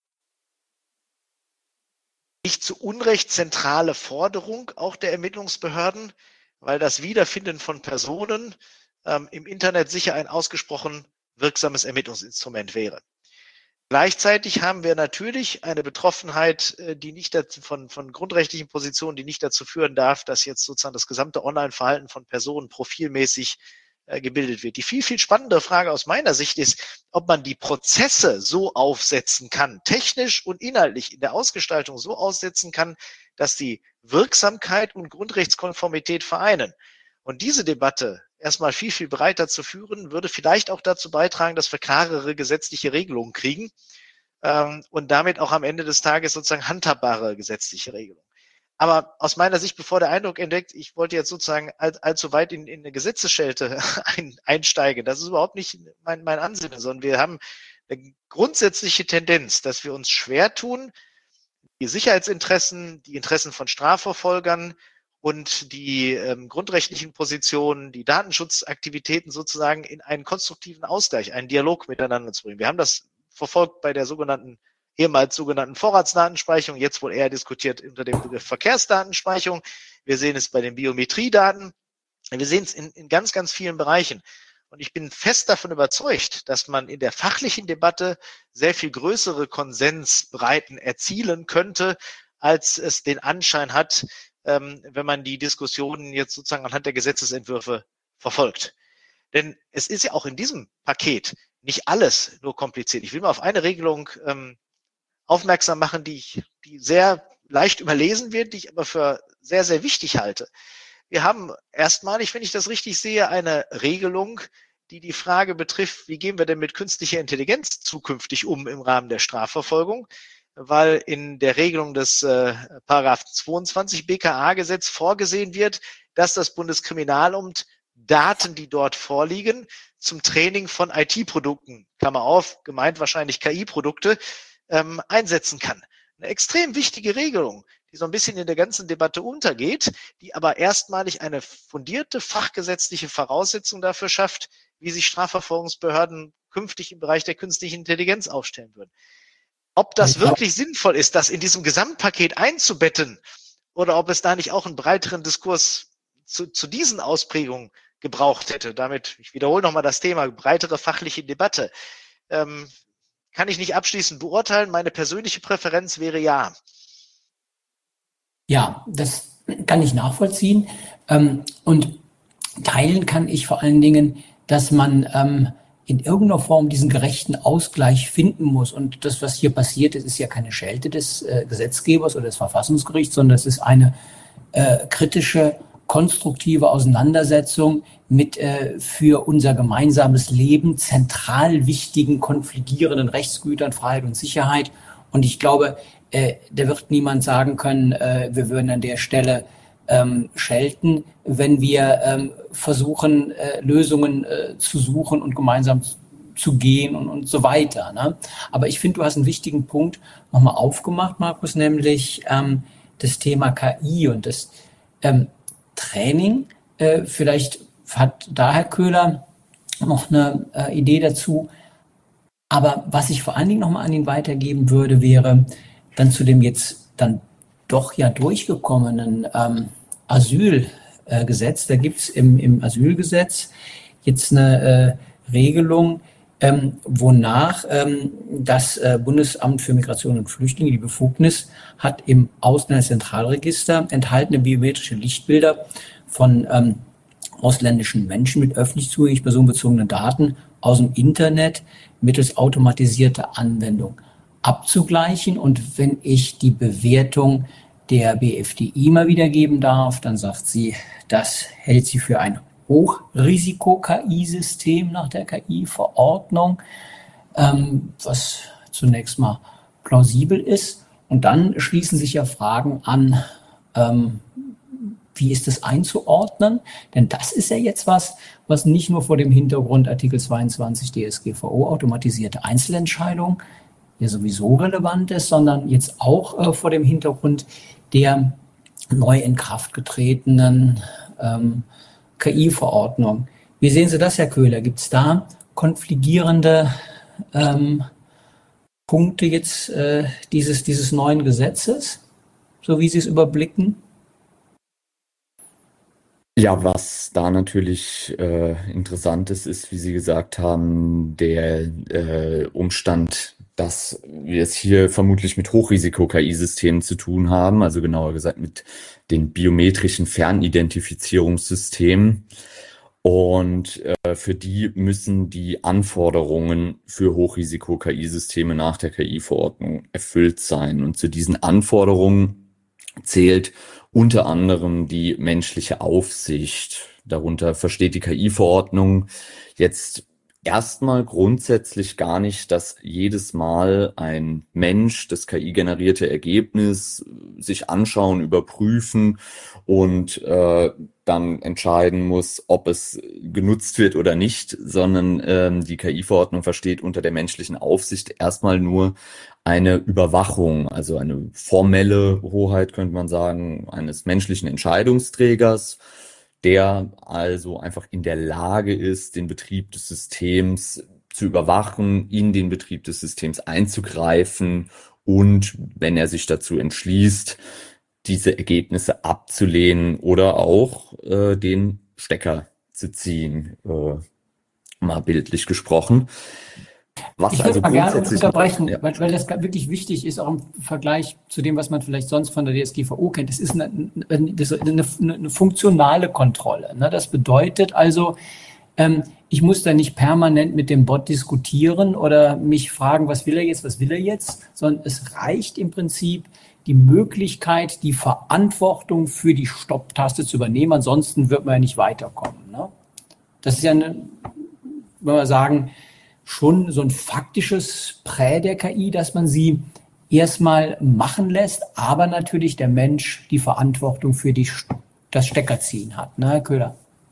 nicht zu Unrecht zentrale Forderung auch der Ermittlungsbehörden, weil das Wiederfinden von Personen ähm, im Internet sicher ein ausgesprochen wirksames Ermittlungsinstrument wäre. Gleichzeitig haben wir natürlich eine Betroffenheit, die nicht dazu, von, von grundrechtlichen Positionen, die nicht dazu führen darf, dass jetzt sozusagen das gesamte Online-Verhalten von Personen profilmäßig äh, gebildet wird. Die viel, viel spannendere Frage aus meiner Sicht ist, ob man die Prozesse so aufsetzen kann, technisch und inhaltlich in der Ausgestaltung so aussetzen kann, dass die Wirksamkeit und Grundrechtskonformität vereinen. Und diese Debatte erstmal viel, viel breiter zu führen, würde vielleicht auch dazu beitragen, dass wir klarere gesetzliche Regelungen kriegen ähm, und damit auch am Ende des Tages sozusagen handhabbare gesetzliche Regelungen. Aber aus meiner Sicht, bevor der Eindruck entdeckt, ich wollte jetzt sozusagen all, allzu weit in, in eine Gesetzesschelte ein, einsteigen, das ist überhaupt nicht mein, mein Ansinnen, sondern wir haben eine grundsätzliche Tendenz, dass wir uns schwer tun, die Sicherheitsinteressen, die Interessen von Strafverfolgern und die ähm, grundrechtlichen Positionen, die Datenschutzaktivitäten sozusagen in einen konstruktiven Ausgleich, einen Dialog miteinander zu bringen. Wir haben das verfolgt bei der sogenannten, ehemals sogenannten Vorratsdatenspeicherung, jetzt wohl eher diskutiert unter dem Begriff Verkehrsdatenspeicherung. Wir sehen es bei den Biometriedaten. Wir sehen es in, in ganz, ganz vielen Bereichen. Und ich bin fest davon überzeugt, dass man in der fachlichen Debatte sehr viel größere Konsensbreiten erzielen könnte, als es den Anschein hat, wenn man die Diskussionen jetzt sozusagen anhand der Gesetzesentwürfe verfolgt. Denn es ist ja auch in diesem Paket nicht alles nur kompliziert. Ich will mal auf eine Regelung ähm, aufmerksam machen, die ich, die sehr leicht überlesen wird, die ich aber für sehr, sehr wichtig halte. Wir haben erstmalig, wenn ich das richtig sehe, eine Regelung, die die Frage betrifft, wie gehen wir denn mit künstlicher Intelligenz zukünftig um im Rahmen der Strafverfolgung? weil in der Regelung des äh, Paragraph zweiundzwanzig B K A-Gesetz vorgesehen wird, dass das Bundeskriminalamt Daten, die dort vorliegen, zum Training von I T-Produkten, Klammer auf, gemeint wahrscheinlich K I-Produkte, ähm, einsetzen kann. Eine extrem wichtige Regelung, die so ein bisschen in der ganzen Debatte untergeht, die aber erstmalig eine fundierte fachgesetzliche Voraussetzung dafür schafft, wie sich Strafverfolgungsbehörden künftig im Bereich der künstlichen Intelligenz aufstellen würden. Ob das wirklich sinnvoll ist, das in diesem Gesamtpaket einzubetten oder ob es da nicht auch einen breiteren Diskurs zu, zu diesen Ausprägungen gebraucht hätte. Damit, ich wiederhole nochmal das Thema, breitere fachliche Debatte. Ähm, kann ich nicht abschließend beurteilen. Meine persönliche Präferenz wäre ja. Ja, das kann ich nachvollziehen. Ähm, und teilen kann ich vor allen Dingen, dass man ähm, in irgendeiner Form diesen gerechten Ausgleich finden muss. Und das, was hier passiert ist, ist ja keine Schelte des äh, Gesetzgebers oder des Verfassungsgerichts, sondern es ist eine äh, kritische, konstruktive Auseinandersetzung mit äh, für unser gemeinsames Leben zentral wichtigen, konfligierenden Rechtsgütern, Freiheit und Sicherheit. Und ich glaube, äh, da wird niemand sagen können, äh, wir würden an der Stelle ähm, schelten, wenn wir ähm, versuchen, äh, Lösungen äh, zu suchen und gemeinsam zu gehen und, und so weiter. Ne? Aber ich finde, du hast einen wichtigen Punkt nochmal aufgemacht, Markus, nämlich ähm, das Thema K I und das ähm, Training. Äh, vielleicht hat da Herr Köhler noch eine äh, Idee dazu. Aber was ich vor allen Dingen nochmal an ihn weitergeben würde, wäre dann zu dem jetzt dann doch ja durchgekommenen ähm, Asylgesetz. Da gibt es im, im Asylgesetz jetzt eine äh, Regelung, ähm, wonach ähm, das äh, Bundesamt für Migration und Flüchtlinge die Befugnis hat, im Ausländerzentralregister enthaltene biometrische Lichtbilder von ähm, ausländischen Menschen mit öffentlich zugänglich personenbezogenen Daten aus dem Internet mittels automatisierter Anwendung abzugleichen. Und wenn ich die Bewertung der B F D I mal wiedergeben darf, dann sagt sie, das hält sie für ein Hochrisiko-K I-System nach der K I-Verordnung, ähm, was zunächst mal plausibel ist. Und dann schließen sich ja Fragen an, ähm, wie ist das einzuordnen? Denn das ist ja jetzt was, was nicht nur vor dem Hintergrund Artikel zweiundzwanzig D S G V O, automatisierte Einzelentscheidung, ja sowieso relevant ist, sondern jetzt auch äh, vor dem Hintergrund der neu in Kraft getretenen ähm, K I-Verordnung. Wie sehen Sie das, Herr Köhler? Gibt es da konfligierende ähm, Punkte jetzt äh, dieses, dieses neuen Gesetzes, so wie Sie es überblicken? Ja, was da natürlich äh, interessant ist, ist, wie Sie gesagt haben, der äh, Umstand, dass wir es hier vermutlich mit Hochrisiko-K I-Systemen zu tun haben, also genauer gesagt mit den biometrischen Fernidentifizierungssystemen. Und äh, für die müssen die Anforderungen für Hochrisiko-K I-Systeme nach der K I-Verordnung erfüllt sein. Und zu diesen Anforderungen zählt unter anderem die menschliche Aufsicht. Darunter versteht die K I-Verordnung jetzt erstmal grundsätzlich gar nicht, dass jedes Mal ein Mensch das K I-generierte Ergebnis sich anschauen, überprüfen und äh, dann entscheiden muss, ob es genutzt wird oder nicht, sondern ähm, die K I-Verordnung versteht unter der menschlichen Aufsicht erstmal nur eine Überwachung, also eine formelle Hoheit, könnte man sagen, eines menschlichen Entscheidungsträgers, der also einfach in der Lage ist, den Betrieb des Systems zu überwachen, in den Betrieb des Systems einzugreifen und, wenn er sich dazu entschließt, diese Ergebnisse abzulehnen oder auch äh, den Stecker zu ziehen, äh, mal bildlich gesprochen. Was ich würde also mal gerne grundsätzlich unterbrechen, ja. weil, weil das wirklich wichtig ist, auch im Vergleich zu dem, was man vielleicht sonst von der D S G V O kennt. Das ist eine, eine, eine, eine funktionale Kontrolle. Ne? Das bedeutet also, ähm, ich muss da nicht permanent mit dem Bot diskutieren oder mich fragen, was will er jetzt, was will er jetzt, sondern es reicht im Prinzip die Möglichkeit, die Verantwortung für die Stopptaste zu übernehmen. Ansonsten wird man ja nicht weiterkommen. Ne? Das ist ja, eine, wenn wir sagen, schon so ein faktisches Prä der K I, dass man sie erstmal machen lässt, aber natürlich der Mensch die Verantwortung für die, das Steckerziehen hat, ne, Herr Köhler?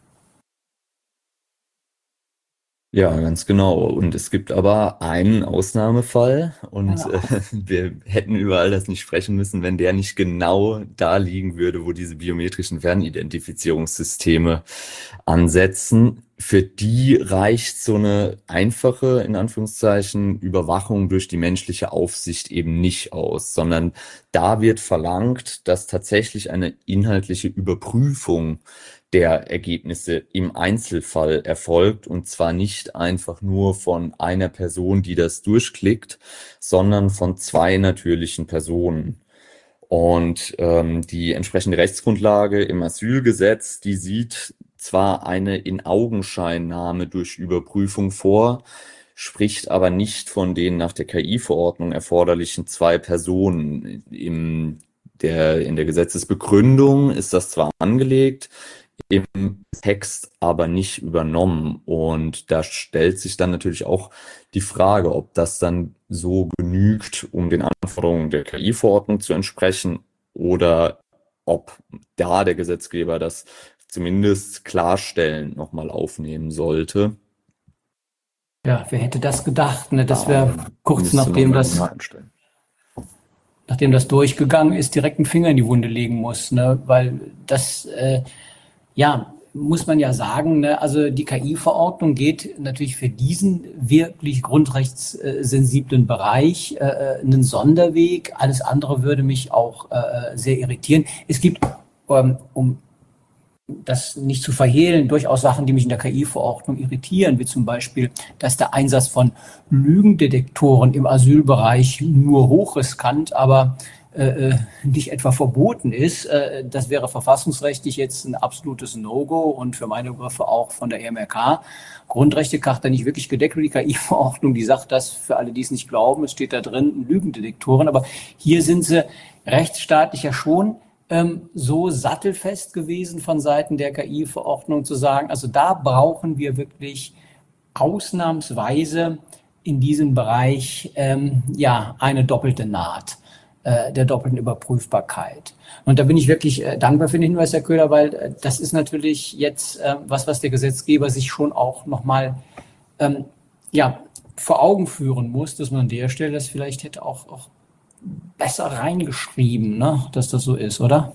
Ja, ganz genau. Und es gibt aber einen Ausnahmefall und Genau. äh, wir hätten über all das nicht sprechen müssen, wenn der nicht genau da liegen würde, wo diese biometrischen Fernidentifizierungssysteme ansetzen. Für die reicht so eine einfache, in Anführungszeichen, Überwachung durch die menschliche Aufsicht eben nicht aus, sondern da wird verlangt, dass tatsächlich eine inhaltliche Überprüfung der Ergebnisse im Einzelfall erfolgt und zwar nicht einfach nur von einer Person, die das durchklickt, sondern von zwei natürlichen Personen. Und ähm, die entsprechende Rechtsgrundlage im Asylgesetz, die sieht zwar eine In-Augenscheinnahme durch Überprüfung vor, spricht aber nicht von den nach der K I-Verordnung erforderlichen zwei Personen. Im, der, in der Gesetzesbegründung ist das zwar angelegt, im Text aber nicht übernommen. Und da stellt sich dann natürlich auch die Frage, ob das dann so genügt, um den Anforderungen der K I-Verordnung zu entsprechen, oder ob da der Gesetzgeber das zumindest klarstellend nochmal aufnehmen sollte. Ja, wer hätte das gedacht, ne? Dass Da wir kurz müsste nachdem man das, mal einstellen. nachdem das durchgegangen ist, direkt einen Finger in die Wunde legen muss, ne? Weil das, äh, ja, muss man ja sagen, ne? Also die K I-Verordnung geht natürlich für diesen wirklich grundrechtssensiblen Bereich äh, einen Sonderweg. Alles andere würde mich auch äh, sehr irritieren. Es gibt, ähm, um das nicht zu verhehlen, durchaus Sachen, die mich in der K I-Verordnung irritieren, wie zum Beispiel, dass der Einsatz von Lügendetektoren im Asylbereich nur hochriskant, aber äh, nicht etwa verboten ist. Äh, das wäre verfassungsrechtlich jetzt ein absolutes No-Go und für meine Begriffe auch von der E M R K Grundrechtecharta nicht wirklich gedeckt. Die K I-Verordnung, die sagt das, für alle, die es nicht glauben, es steht da drin, Lügendetektoren, aber hier sind sie rechtsstaatlich ja schon ähm, so sattelfest gewesen von Seiten der K I-Verordnung zu sagen, also da brauchen wir wirklich ausnahmsweise in diesem Bereich ähm, ja eine doppelte Naht äh, der doppelten Überprüfbarkeit. Und da bin ich wirklich äh, dankbar für den Hinweis, Herr Köhler, weil äh, das ist natürlich jetzt äh, was, was der Gesetzgeber sich schon auch nochmal ähm, ja, vor Augen führen muss, dass man an der Stelle das vielleicht hätte auch, auch besser reingeschrieben, ne, dass das so ist, oder?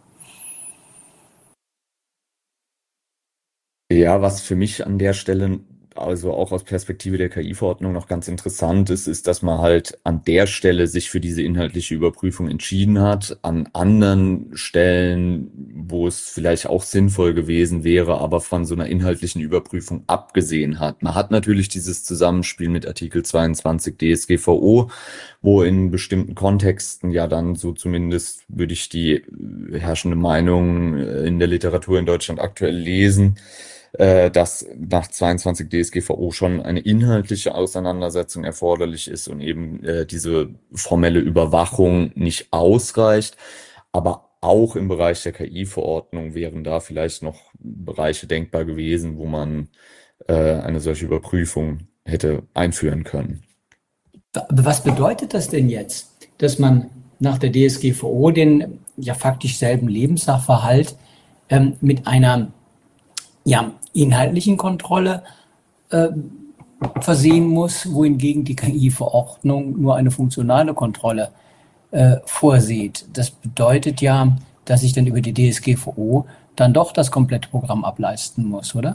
Ja, was für mich an der Stelle, also auch aus Perspektive der K I-Verordnung noch ganz interessant ist, ist, dass man halt an der Stelle sich für diese inhaltliche Überprüfung entschieden hat. An anderen Stellen, wo es vielleicht auch sinnvoll gewesen wäre, aber von so einer inhaltlichen Überprüfung abgesehen hat. Man hat natürlich dieses Zusammenspiel mit Artikel zweiundzwanzig D S G V O, wo in bestimmten Kontexten ja dann so zumindest, würde ich die herrschende Meinung in der Literatur in Deutschland aktuell lesen, dass nach zweiundzwanzig D S G V O schon eine inhaltliche Auseinandersetzung erforderlich ist und eben äh, diese formelle Überwachung nicht ausreicht. Aber auch im Bereich der K I-Verordnung wären da vielleicht noch Bereiche denkbar gewesen, wo man äh, eine solche Überprüfung hätte einführen können. Was bedeutet das denn jetzt, dass man nach der D S G V O den ja faktisch selben Lebenssachverhalt ähm, mit einer ja, inhaltlichen Kontrolle äh, versehen muss, wohingegen die K I-Verordnung nur eine funktionale Kontrolle äh, vorsieht. Das bedeutet ja, dass ich dann über die D S G V O dann doch das komplette Programm ableisten muss, oder?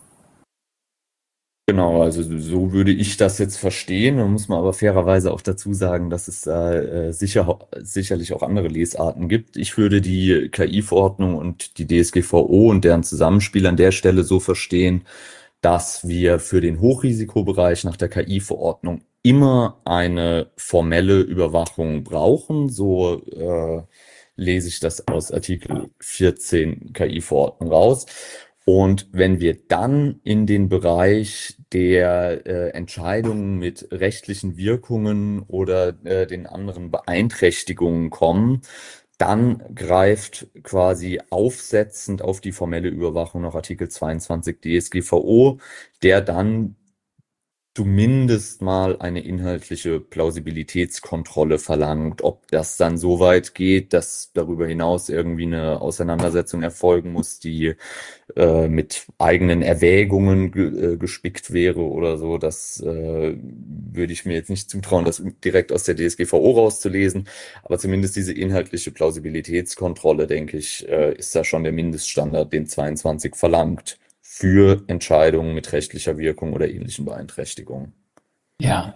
Genau, also so würde ich das jetzt verstehen. Da muss man aber fairerweise auch dazu sagen, dass es äh, sicher, sicherlich auch andere Lesarten gibt. Ich würde die K I-Verordnung und die D S G V O und deren Zusammenspiel an der Stelle so verstehen, dass wir für den Hochrisikobereich nach der K I-Verordnung immer eine formelle Überwachung brauchen. So äh, lese ich das aus Artikel vierzehn K I-Verordnung raus. Und wenn wir dann in den Bereich der äh, Entscheidungen mit rechtlichen Wirkungen oder äh, den anderen Beeinträchtigungen kommen, dann greift quasi aufsetzend auf die formelle Überwachung noch Artikel zweiundzwanzig D S G V O, der dann zumindest mal eine inhaltliche Plausibilitätskontrolle verlangt. Ob das dann so weit geht, dass darüber hinaus irgendwie eine Auseinandersetzung erfolgen muss, die äh, mit eigenen Erwägungen ge äh, gespickt wäre oder so, das äh, würde ich mir jetzt nicht zutrauen, das direkt aus der D S G V O rauszulesen. Aber zumindest diese inhaltliche Plausibilitätskontrolle, denke ich, äh, ist da schon der Mindeststandard, den zweiundzwanzig verlangt, für Entscheidungen mit rechtlicher Wirkung oder ähnlichen Beeinträchtigungen. Ja,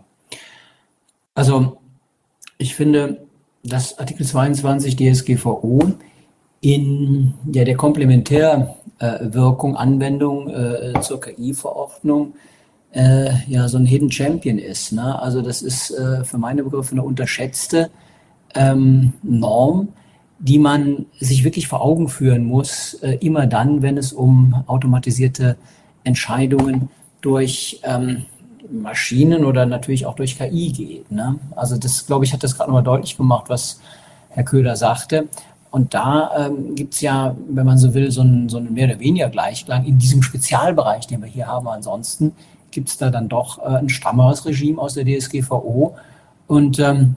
also ich finde, dass Artikel zweiundzwanzig D S G V O in ja, der Komplementärwirkung, äh, Anwendung äh, zur K I-Verordnung äh, ja so ein Hidden Champion ist. Ne? Also das ist äh, für meine Begriffe eine unterschätzte ähm, Norm, die man sich wirklich vor Augen führen muss, äh, immer dann, wenn es um automatisierte Entscheidungen durch ähm, Maschinen oder natürlich auch durch K I geht. Ne? Also das, glaube ich, hat das gerade nochmal deutlich gemacht, was Herr Köhler sagte. Und da ähm, gibt es ja, wenn man so will, so einen so einen mehr oder weniger Gleichklang in diesem Spezialbereich, den wir hier haben. Ansonsten gibt es da dann doch äh, ein strammeres Regime aus der D S G V O. Und ähm,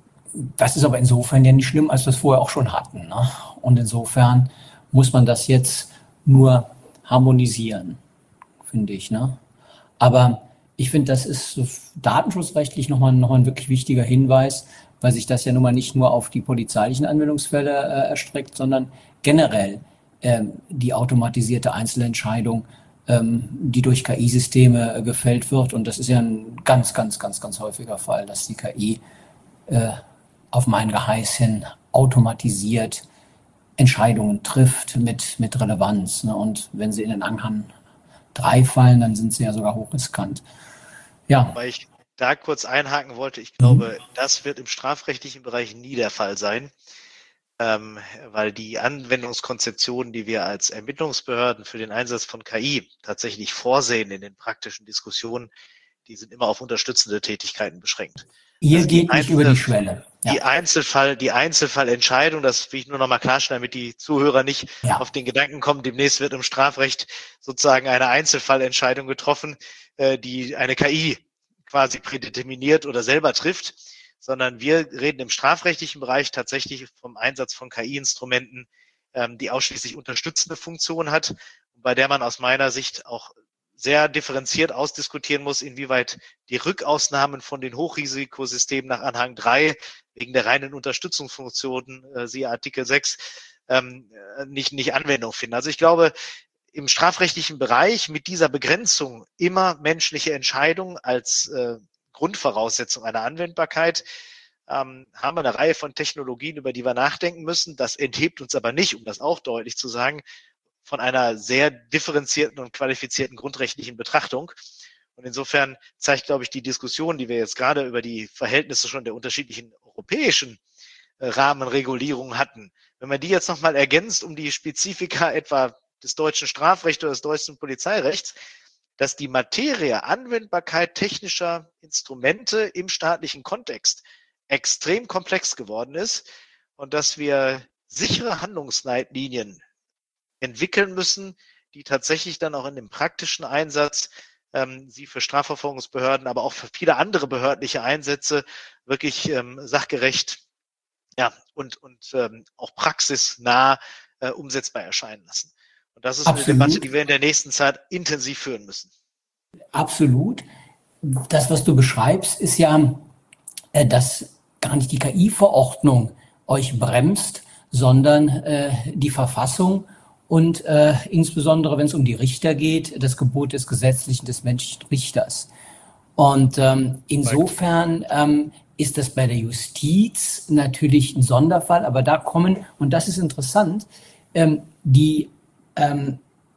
das ist aber insofern ja nicht schlimm, als wir es vorher auch schon hatten. Ne? Und insofern muss man das jetzt nur harmonisieren, finde ich. Ne? Aber ich finde, das ist so datenschutzrechtlich nochmal noch mal ein wirklich wichtiger Hinweis, weil sich das ja nun mal nicht nur auf die polizeilichen Anwendungsfälle äh, erstreckt, sondern generell ähm, die automatisierte Einzelentscheidung, ähm, die durch K I-Systeme äh, gefällt wird. Und das ist ja ein ganz, ganz, ganz, ganz häufiger Fall, dass die K I äh, auf mein Geheiß hin automatisiert Entscheidungen trifft mit, mit Relevanz. Ne? Und wenn sie in den Anhang drei fallen, dann sind sie ja sogar hochriskant. Ja. Weil ich da kurz einhaken wollte, ich glaube, mhm. das wird im strafrechtlichen Bereich nie der Fall sein, ähm, weil die Anwendungskonzeptionen, die wir als Ermittlungsbehörden für den Einsatz von K I tatsächlich vorsehen in den praktischen Diskussionen, die sind immer auf unterstützende Tätigkeiten beschränkt. Ihr also geht nicht über die Schwelle. Ja. Die Einzelfall, die Einzelfallentscheidung, das will ich nur noch mal klarstellen, damit die Zuhörer nicht ja. auf den Gedanken kommen, demnächst wird im Strafrecht sozusagen eine Einzelfallentscheidung getroffen, äh, die eine K I quasi prädeterminiert oder selber trifft, sondern wir reden im strafrechtlichen Bereich tatsächlich vom Einsatz von K I-Instrumenten, ähm, die ausschließlich unterstützende Funktion hat, bei der man aus meiner Sicht auch sehr differenziert ausdiskutieren muss, inwieweit die Rückausnahmen von den Hochrisikosystemen nach Anhang drei wegen der reinen Unterstützungsfunktionen, äh, siehe Artikel sechs, ähm, nicht, nicht Anwendung finden. Also ich glaube, im strafrechtlichen Bereich mit dieser Begrenzung immer menschliche Entscheidung als äh, Grundvoraussetzung einer Anwendbarkeit ähm, haben wir eine Reihe von Technologien, über die wir nachdenken müssen. Das enthebt uns aber nicht, um das auch deutlich zu sagen, von einer sehr differenzierten und qualifizierten grundrechtlichen Betrachtung. Und insofern zeigt, glaube ich, die Diskussion, die wir jetzt gerade über die Verhältnisse schon der unterschiedlichen europäischen äh, Rahmenregulierungen hatten, wenn man die jetzt nochmal ergänzt um die Spezifika etwa des deutschen Strafrechts oder des deutschen Polizeirechts, dass die Materie Anwendbarkeit technischer Instrumente im staatlichen Kontext extrem komplex geworden ist und dass wir sichere Handlungsleitlinien entwickeln müssen, die tatsächlich dann auch in dem praktischen Einsatz ähm, sie für Strafverfolgungsbehörden, aber auch für viele andere behördliche Einsätze wirklich ähm, sachgerecht ja, und, und ähm, auch praxisnah äh, umsetzbar erscheinen lassen. Und das ist Absolut. Eine Debatte, die wir in der nächsten Zeit intensiv führen müssen. Absolut. Das, was du beschreibst, ist ja, äh, dass gar nicht die K I-Verordnung euch bremst, sondern äh, die Verfassung und äh, insbesondere, wenn es um die Richter geht, das Gebot des gesetzlichen, des menschlichen Richters. Und ähm, insofern ähm, ist das bei der Justiz natürlich ein Sonderfall, aber da kommen, und das ist interessant, ähm, die ähm,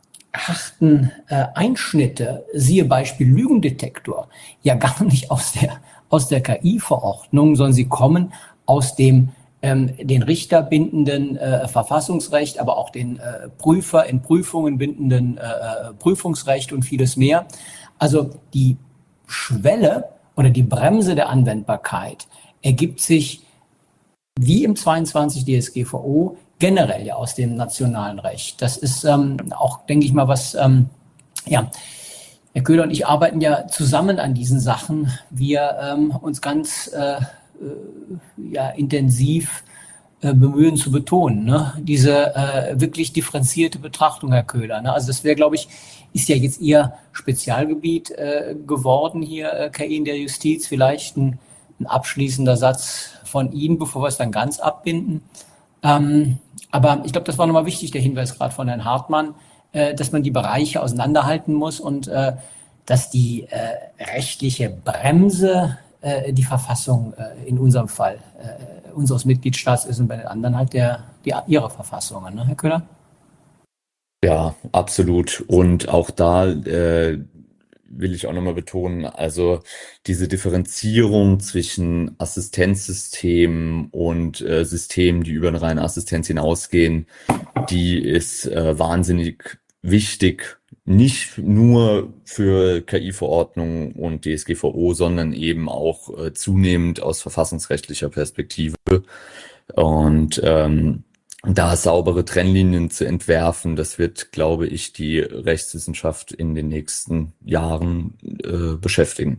harten äh, Einschnitte, siehe Beispiel Lügendetektor, ja gar nicht aus der, aus der K I-Verordnung, sondern sie kommen aus dem ähm, den Richter bindenden äh, Verfassungsrecht, aber auch den äh, Prüfer in Prüfungen bindenden äh, Prüfungsrecht und vieles mehr. Also die Schwelle oder die Bremse der Anwendbarkeit ergibt sich wie im zweiundzwanzig D S G V O generell ja aus dem nationalen Recht. Das ist ähm, auch, denke ich mal, was ähm, ja Herr Köhler und ich arbeiten ja zusammen an diesen Sachen. Wir ähm, uns ganz äh, äh, ja, intensiv äh, bemühen zu betonen, ne? Diese äh, wirklich differenzierte Betrachtung, Herr Köhler. Ne? Also das wäre, glaube ich, ist ja jetzt Ihr Spezialgebiet äh, geworden hier, äh, K I in der Justiz. Vielleicht ein, ein abschließender Satz von Ihnen, bevor wir es dann ganz abbinden. Ähm, aber ich glaube, das war nochmal wichtig, der Hinweis gerade von Herrn Hartmann, äh, dass man die Bereiche auseinanderhalten muss und äh, dass die äh, rechtliche Bremse äh, die Verfassung äh, in unserem Fall äh, unseres Mitgliedstaats ist und bei den anderen halt der, die, ihre Verfassungen, ne, Herr Köhler? Ja, absolut. Und auch da äh, will ich auch nochmal betonen, also diese Differenzierung zwischen Assistenzsystemen und äh, Systemen, die über eine reine Assistenz hinausgehen, die ist äh, wahnsinnig wichtig, nicht nur für K I-Verordnungen und D S G V O, sondern eben auch äh, zunehmend aus verfassungsrechtlicher Perspektive. Und ähm, da saubere Trennlinien zu entwerfen, das wird, glaube ich, die Rechtswissenschaft in den nächsten Jahren äh, beschäftigen.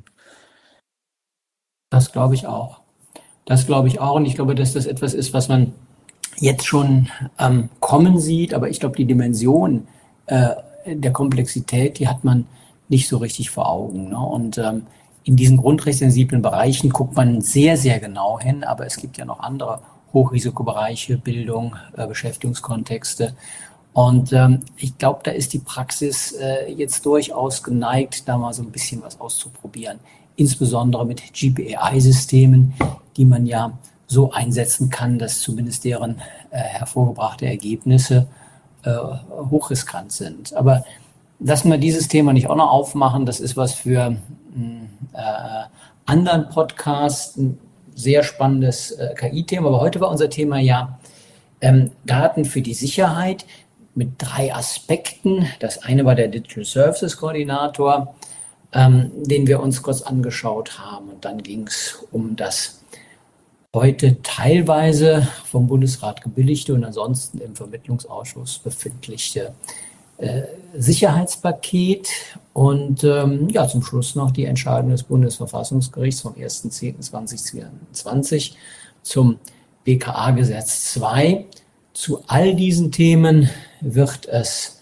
Das glaube ich auch. Das glaube ich auch. Und ich glaube, dass das etwas ist, was man jetzt schon ähm, kommen sieht. Aber ich glaube, die Dimension äh, der Komplexität, die hat man nicht so richtig vor Augen. Ne? Und ähm, in diesen grundrechtssensiblen Bereichen guckt man sehr, sehr genau hin. Aber es gibt ja noch andere Hochrisikobereiche, Bildung, äh, Beschäftigungskontexte. Und ähm, ich glaube, da ist die Praxis äh, jetzt durchaus geneigt, da mal so ein bisschen was auszuprobieren. Insbesondere mit G P A I-Systemen, die man ja so einsetzen kann, dass zumindest deren äh, hervorgebrachte Ergebnisse äh, hochriskant sind. Aber lassen wir dieses Thema nicht auch noch aufmachen. Das ist was für einen äh, anderen Podcast, ein sehr spannendes äh, K I-Thema. Aber heute war unser Thema ja ähm, Daten für die Sicherheit mit drei Aspekten. Das eine war der Digital Services Koordinator, ähm, den wir uns kurz angeschaut haben. Und dann ging es um das heute teilweise vom Bundesrat gebilligte und ansonsten im Vermittlungsausschuss befindliche äh, Sicherheitspaket. Und ähm, ja, zum Schluss noch die Entscheidung des Bundesverfassungsgerichts vom erster zehnter zweitausendzweiundzwanzig zum B K A-Gesetz zwei. Zu all diesen Themen wird es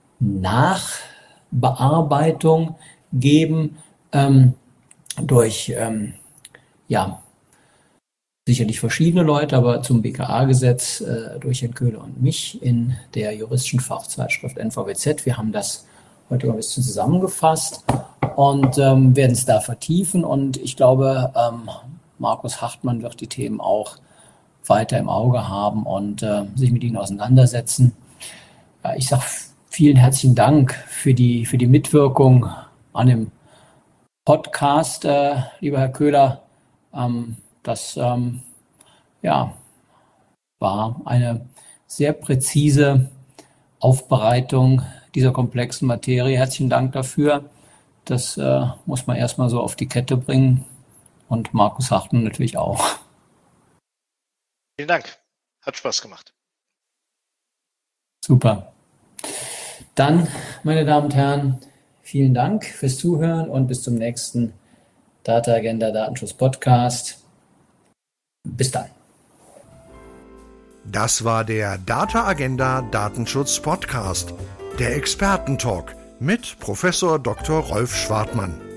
Nachbearbeitung geben ähm, durch ähm, ja, sicherlich verschiedene Leute, aber zum B K A-Gesetz äh, durch Herrn Köhler und mich in der juristischen Fachzeitschrift N V W Z. Wir haben das heute mal ein bisschen zusammengefasst und ähm, werden es da vertiefen. Und ich glaube, ähm, Markus Hartmann wird die Themen auch weiter im Auge haben und äh, sich mit ihnen auseinandersetzen. Ja, ich sage vielen herzlichen Dank für die, für die Mitwirkung an dem Podcast, äh, lieber Herr Köhler. Ähm, das ähm, ja, war eine sehr präzise Aufbereitung dieser komplexen Materie. Herzlichen Dank dafür. Das äh, muss man erstmal so auf die Kette bringen. Und Markus Hartmann natürlich auch. Vielen Dank. Hat Spaß gemacht. Super. Dann, meine Damen und Herren, vielen Dank fürs Zuhören und bis zum nächsten Data Agenda Datenschutz Podcast. Bis dann. Das war der Data Agenda Datenschutz Podcast, der Expertentalk mit Professor Doktor Rolf Schwartmann.